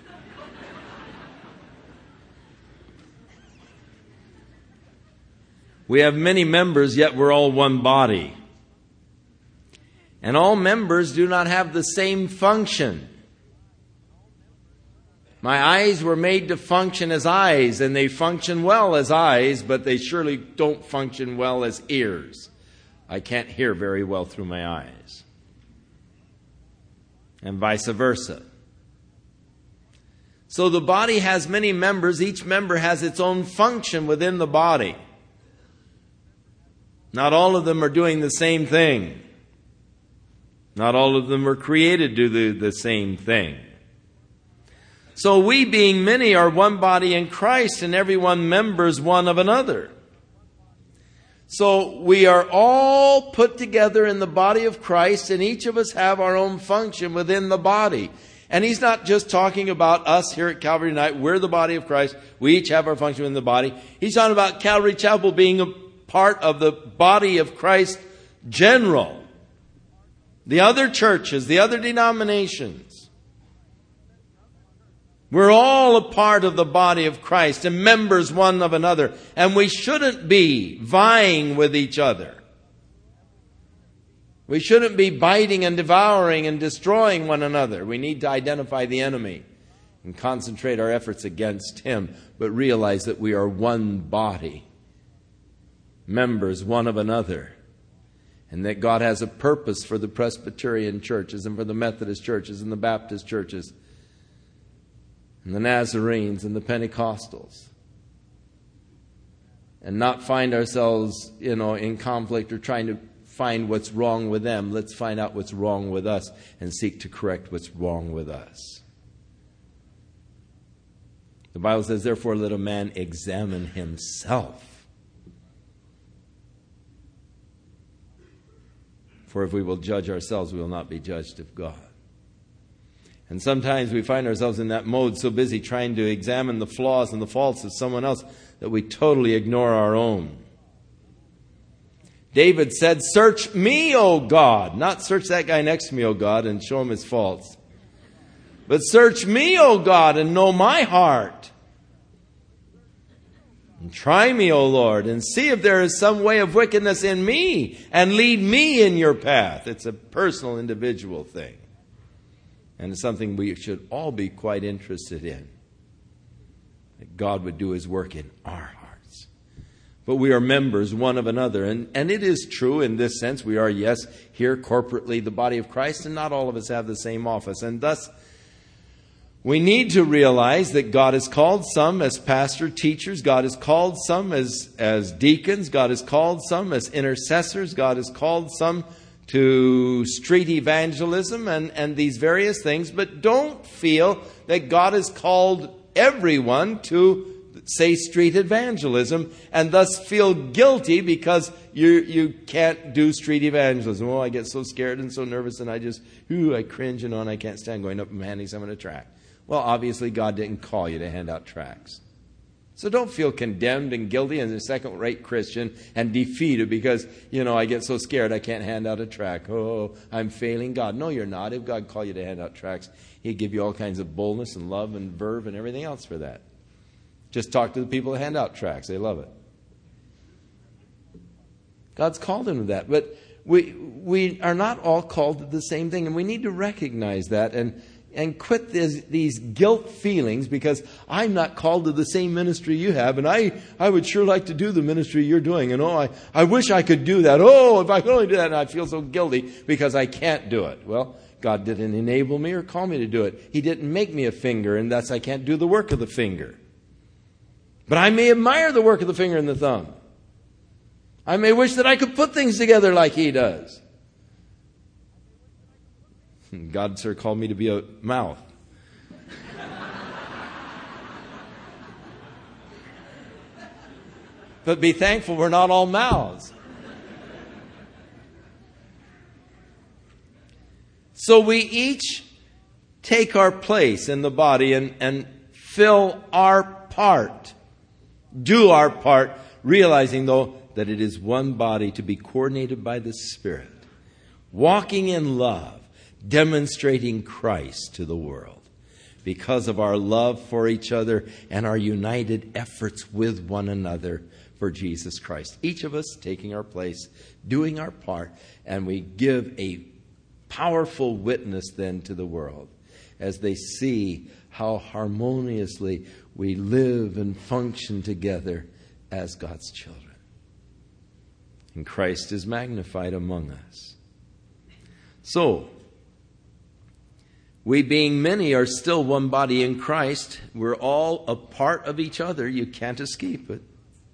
We have many members, yet we're all one body. And all members do not have the same function. My eyes were made to function as eyes, and they function well as eyes, but they surely don't function well as ears. I can't hear very well through my eyes. And vice versa. So the body has many members. Each member has its own function within the body. Not all of them are doing the same thing. Not all of them were created to do the same thing. So we, being many, are one body in Christ, and every one members one of another. So we are all put together in the body of Christ, and each of us have our own function within the body. And He's not just talking about us here at Calvary tonight. We're the body of Christ. We each have our function in the body. He's talking about Calvary Chapel being a part of the body of Christ general. The other churches, the other denominations. We're all a part of the body of Christ and members one of another. And we shouldn't be vying with each other. We shouldn't be biting and devouring and destroying one another. We need to identify the enemy and concentrate our efforts against him, but realize that we are one body, members one of another, and that God has a purpose for the Presbyterian churches and for the Methodist churches and the Baptist churches. and the Nazarenes and the Pentecostals, and not find ourselves, in conflict or trying to find what's wrong with them. Let's find out what's wrong with us and seek to correct what's wrong with us. The Bible says, therefore, let a man examine himself. For if we will judge ourselves, we will not be judged of God. And sometimes we find ourselves in that mode, so busy trying to examine the flaws and the faults of someone else, that we totally ignore our own. David said, search me, O God. Not search that guy next to me, O God, and show him his faults. But search me, O God, and know my heart. And try me, O Lord, and see if there is some way of wickedness in me, and lead me in your path. It's a personal, individual thing. And it's something we should all be quite interested in. That God would do His work in our hearts. But we are members one of another. And it is true in this sense. We are, yes, here corporately the body of Christ, and not all of us have the same office. And thus, we need to realize that God has called some as pastor teachers. God has called some as deacons. God has called some as intercessors. God has called some to street evangelism and these various things. But don't feel that God has called everyone to, say, street evangelism, and thus feel guilty because you can't do street evangelism. Oh, I get so scared and so nervous, and I cringe and I can't stand going up and handing someone a tract. Well, obviously God didn't call you to hand out tracts. So don't feel condemned and guilty as a second-rate Christian and defeated because, I get so scared I can't hand out a tract. Oh, I'm failing God. No, you're not. If God called you to hand out tracts, He'd give you all kinds of boldness and love and verve and everything else for that. Just talk to the people that hand out tracts. They love it. God's called them to that. But we are not all called to the same thing, and we need to recognize that and quit these guilt feelings because I'm not called to the same ministry you have, and I would sure like to do the ministry you're doing, and I wish I could do that. Oh, if I could only do that, and I feel so guilty because I can't do it. Well, God didn't enable me or call me to do it. He didn't make me a finger, and thus I can't do the work of the finger. But I may admire the work of the finger and the thumb. I may wish that I could put things together like He does. God, sir, called me to be a mouth. But be thankful we're not all mouths. So we each take our place in the body and fill our part. Do our part, realizing, though, that it is one body to be coordinated by the Spirit. Walking in love. Demonstrating Christ to the world because of our love for each other and our united efforts with one another for Jesus Christ. Each of us taking our place, doing our part, and we give a powerful witness then to the world as they see how harmoniously we live and function together as God's children. And Christ is magnified among us. So, we being many are still one body in Christ. We're all a part of each other. You can't escape it.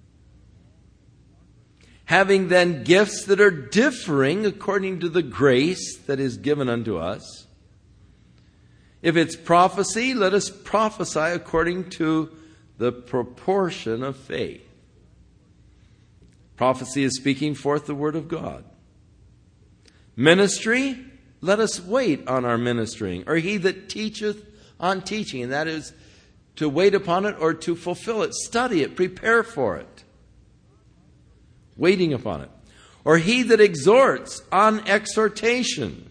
Having then gifts that are differing according to the grace that is given unto us. If it's prophecy, let us prophesy according to the proportion of faith. Prophecy is speaking forth the word of God. Ministry, let us wait on our ministering, or he that teacheth on teaching, and that is to wait upon it or to fulfill it, study it, prepare for it, waiting upon it. Or he that exhorts on exhortation.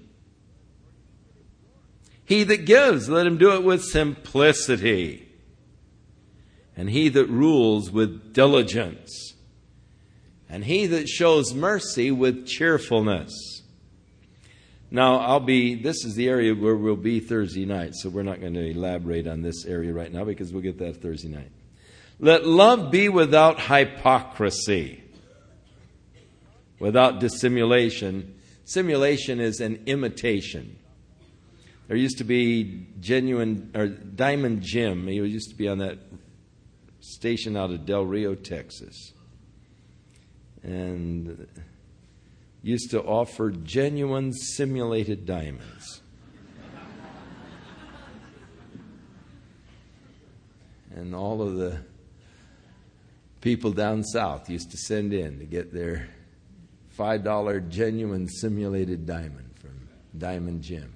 He that gives, let him do it with simplicity. And he that rules with diligence. And he that shows mercy with cheerfulness. Now, this is the area where we'll be Thursday night, so we're not going to elaborate on this area right now because we'll get that Thursday night. Let love be without hypocrisy, without dissimulation. Simulation is an imitation. There used to be Diamond Jim. He used to be on that station out of Del Rio, Texas. And used to offer genuine simulated diamonds. And all of the people down south used to send in to get their $5 genuine simulated diamond from Diamond Jim.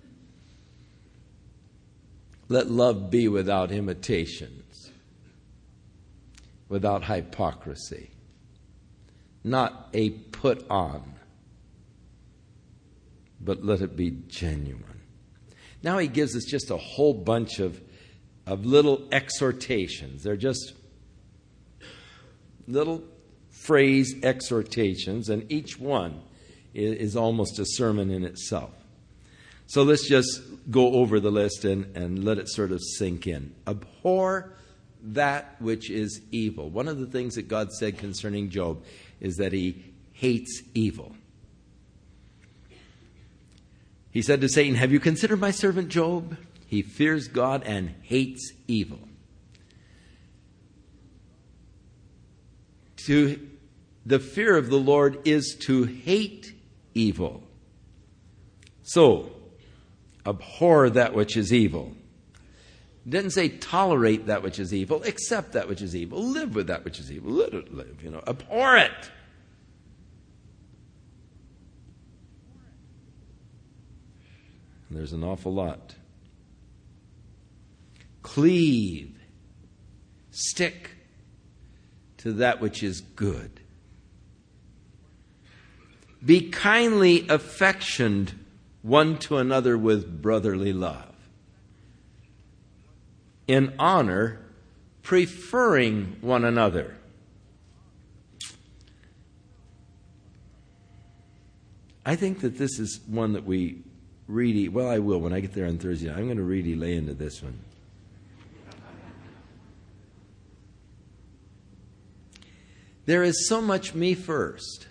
Let love be without imitations, without hypocrisy, not a put on, but let it be genuine. Now he gives us just a whole bunch of little exhortations. They're just little phrase exhortations, and each one is almost a sermon in itself. So let's just go over the list and let it sort of sink in. Abhor that which is evil. One of the things that God said concerning Job is that he hates evil. He said to Satan, "Have you considered my servant Job? He fears God and hates evil." The fear of the Lord is to hate evil. So, abhor that which is evil. It didn't say tolerate that which is evil, accept that which is evil, live with that which is evil, let it live, abhor it. And there's an awful lot. Cleave, stick to that which is good. Be kindly affectioned one to another with brotherly love. In honor, preferring one another. I think that this is one that we read. Well, I will when I get there on Thursday. I'm going to really lay into this one. There is so much me first.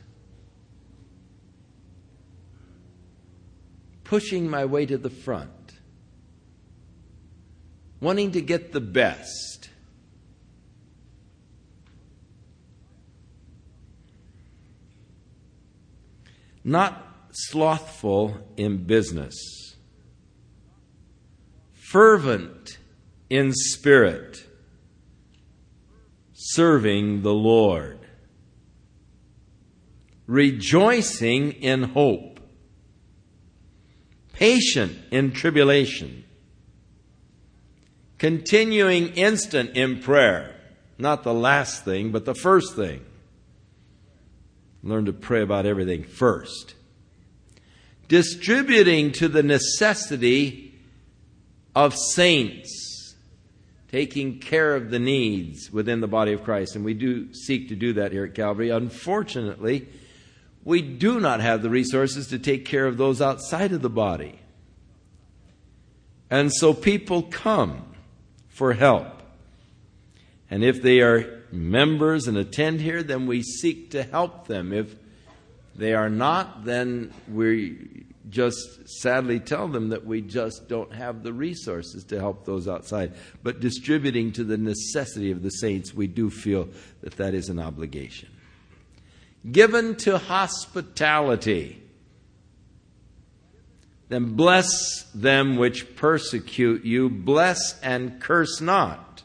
Pushing my way to the front. Wanting to get the best. Not slothful in business. Fervent in spirit. Serving the Lord. Rejoicing in hope. Patient in tribulation. Continuing instant in prayer. Not the last thing, but the first thing. Learn to pray about everything first. Distributing to the necessity of saints. Taking care of the needs within the body of Christ. And we do seek to do that here at Calvary. Unfortunately, we do not have the resources to take care of those outside of the body. And so people come for help. And if they are members and attend here, then we seek to help them. If they are not, then we just sadly tell them that we just don't have the resources to help those outside. But distributing to the necessity of the saints, we do feel that that is an obligation. Given to hospitality. Then bless them which persecute you. Bless and curse not.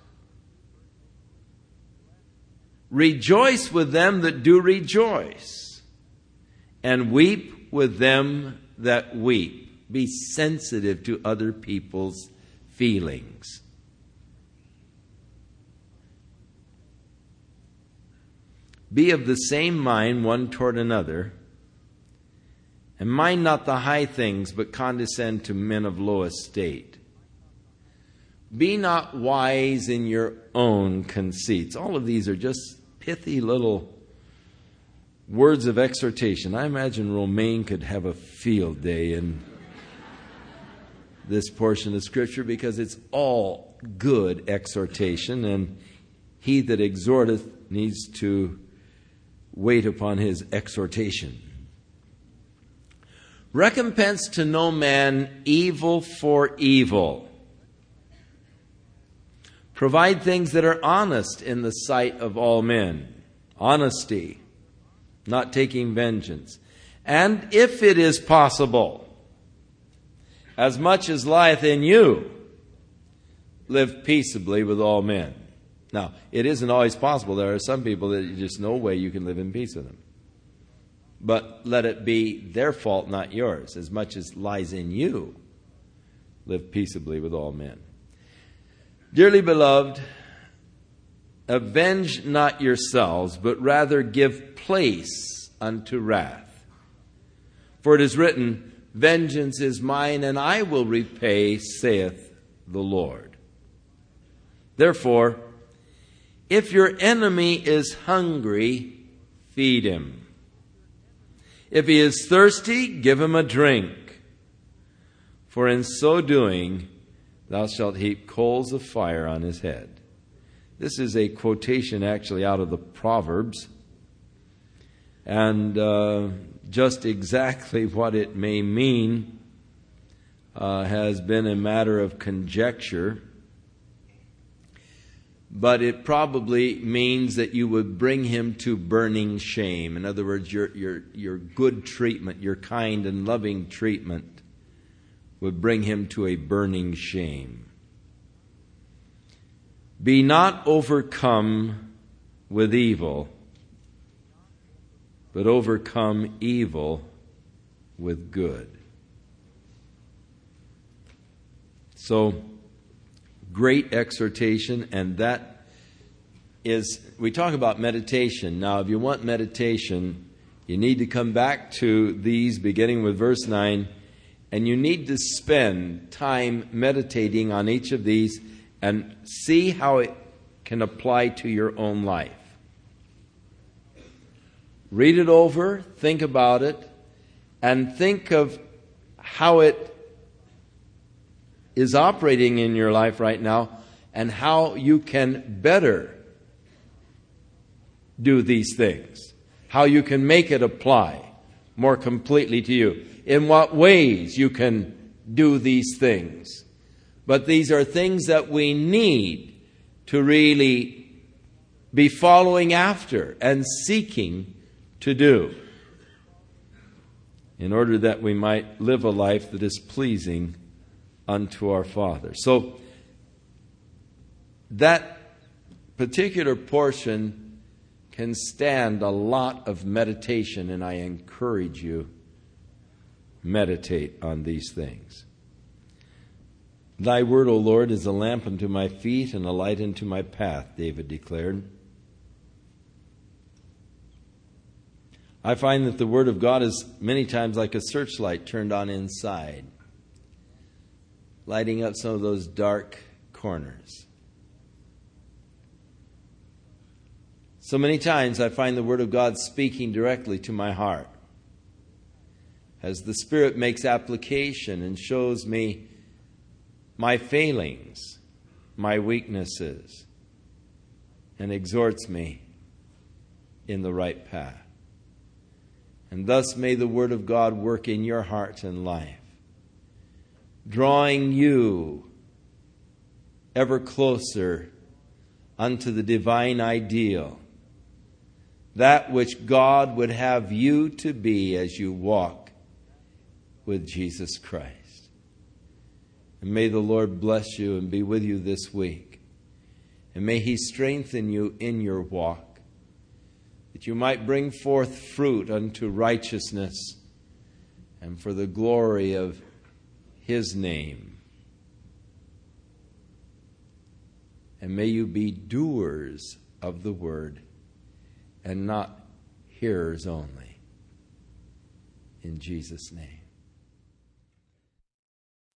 Rejoice with them that do rejoice. And weep with them that weep. Be sensitive to other people's feelings. Be of the same mind one toward another, and mind not the high things, but condescend to men of low estate. Be not wise in your own conceits. All of these are just pithy little words of exhortation. I imagine Romaine could have a field day in this portion of Scripture because it's all good exhortation, and he that exhorteth needs to wait upon his exhortation. Recompense to no man evil for evil. Provide things that are honest in the sight of all men. Honesty, not taking vengeance. And if it is possible, as much as lieth in you, live peaceably with all men. Now, it isn't always possible. There are some people that just no way you can live in peace with them. But let it be their fault, not yours. As much as lies in you, live peaceably with all men. Dearly beloved, avenge not yourselves, but rather give place unto wrath. For it is written, vengeance is mine, and I will repay, saith the Lord. Therefore, if your enemy is hungry, feed him. If he is thirsty, give him a drink. For in so doing, thou shalt heap coals of fire on his head. This is a quotation actually out of the Proverbs. And just exactly what it may mean has been a matter of conjecture. But it probably means that you would bring him to burning shame. In other words, your good treatment, your kind and loving treatment would bring him to a burning shame. Be not overcome with evil, but overcome evil with good. So, great exhortation, and that is, we talk about meditation. Now, if you want meditation, you need to come back to these, beginning with verse 9, and you need to spend time meditating on each of these and see how it can apply to your own life. Read it over, think about it, and think of how it is operating in your life right now and how you can better do these things. How you can make it apply more completely to you. In what ways you can do these things. But these are things that we need to really be following after and seeking to do in order that we might live a life that is pleasing unto our Father. So that particular portion can stand a lot of meditation, and I encourage you, meditate on these things. Thy word, O Lord, is a lamp unto my feet and a light unto my path, David declared. I find that the Word of God is many times like a searchlight turned on inside, lighting up some of those dark corners. So many times I find the Word of God speaking directly to my heart as the Spirit makes application and shows me my failings, my weaknesses, and exhorts me in the right path. And thus may the Word of God work in your heart and life, drawing you ever closer unto the divine ideal, that which God would have you to be as you walk with Jesus Christ. And may the Lord bless you and be with you this week. And may He strengthen you in your walk, that you might bring forth fruit unto righteousness and for the glory of His name. And may you be doers of the word and not hearers only. In Jesus' name.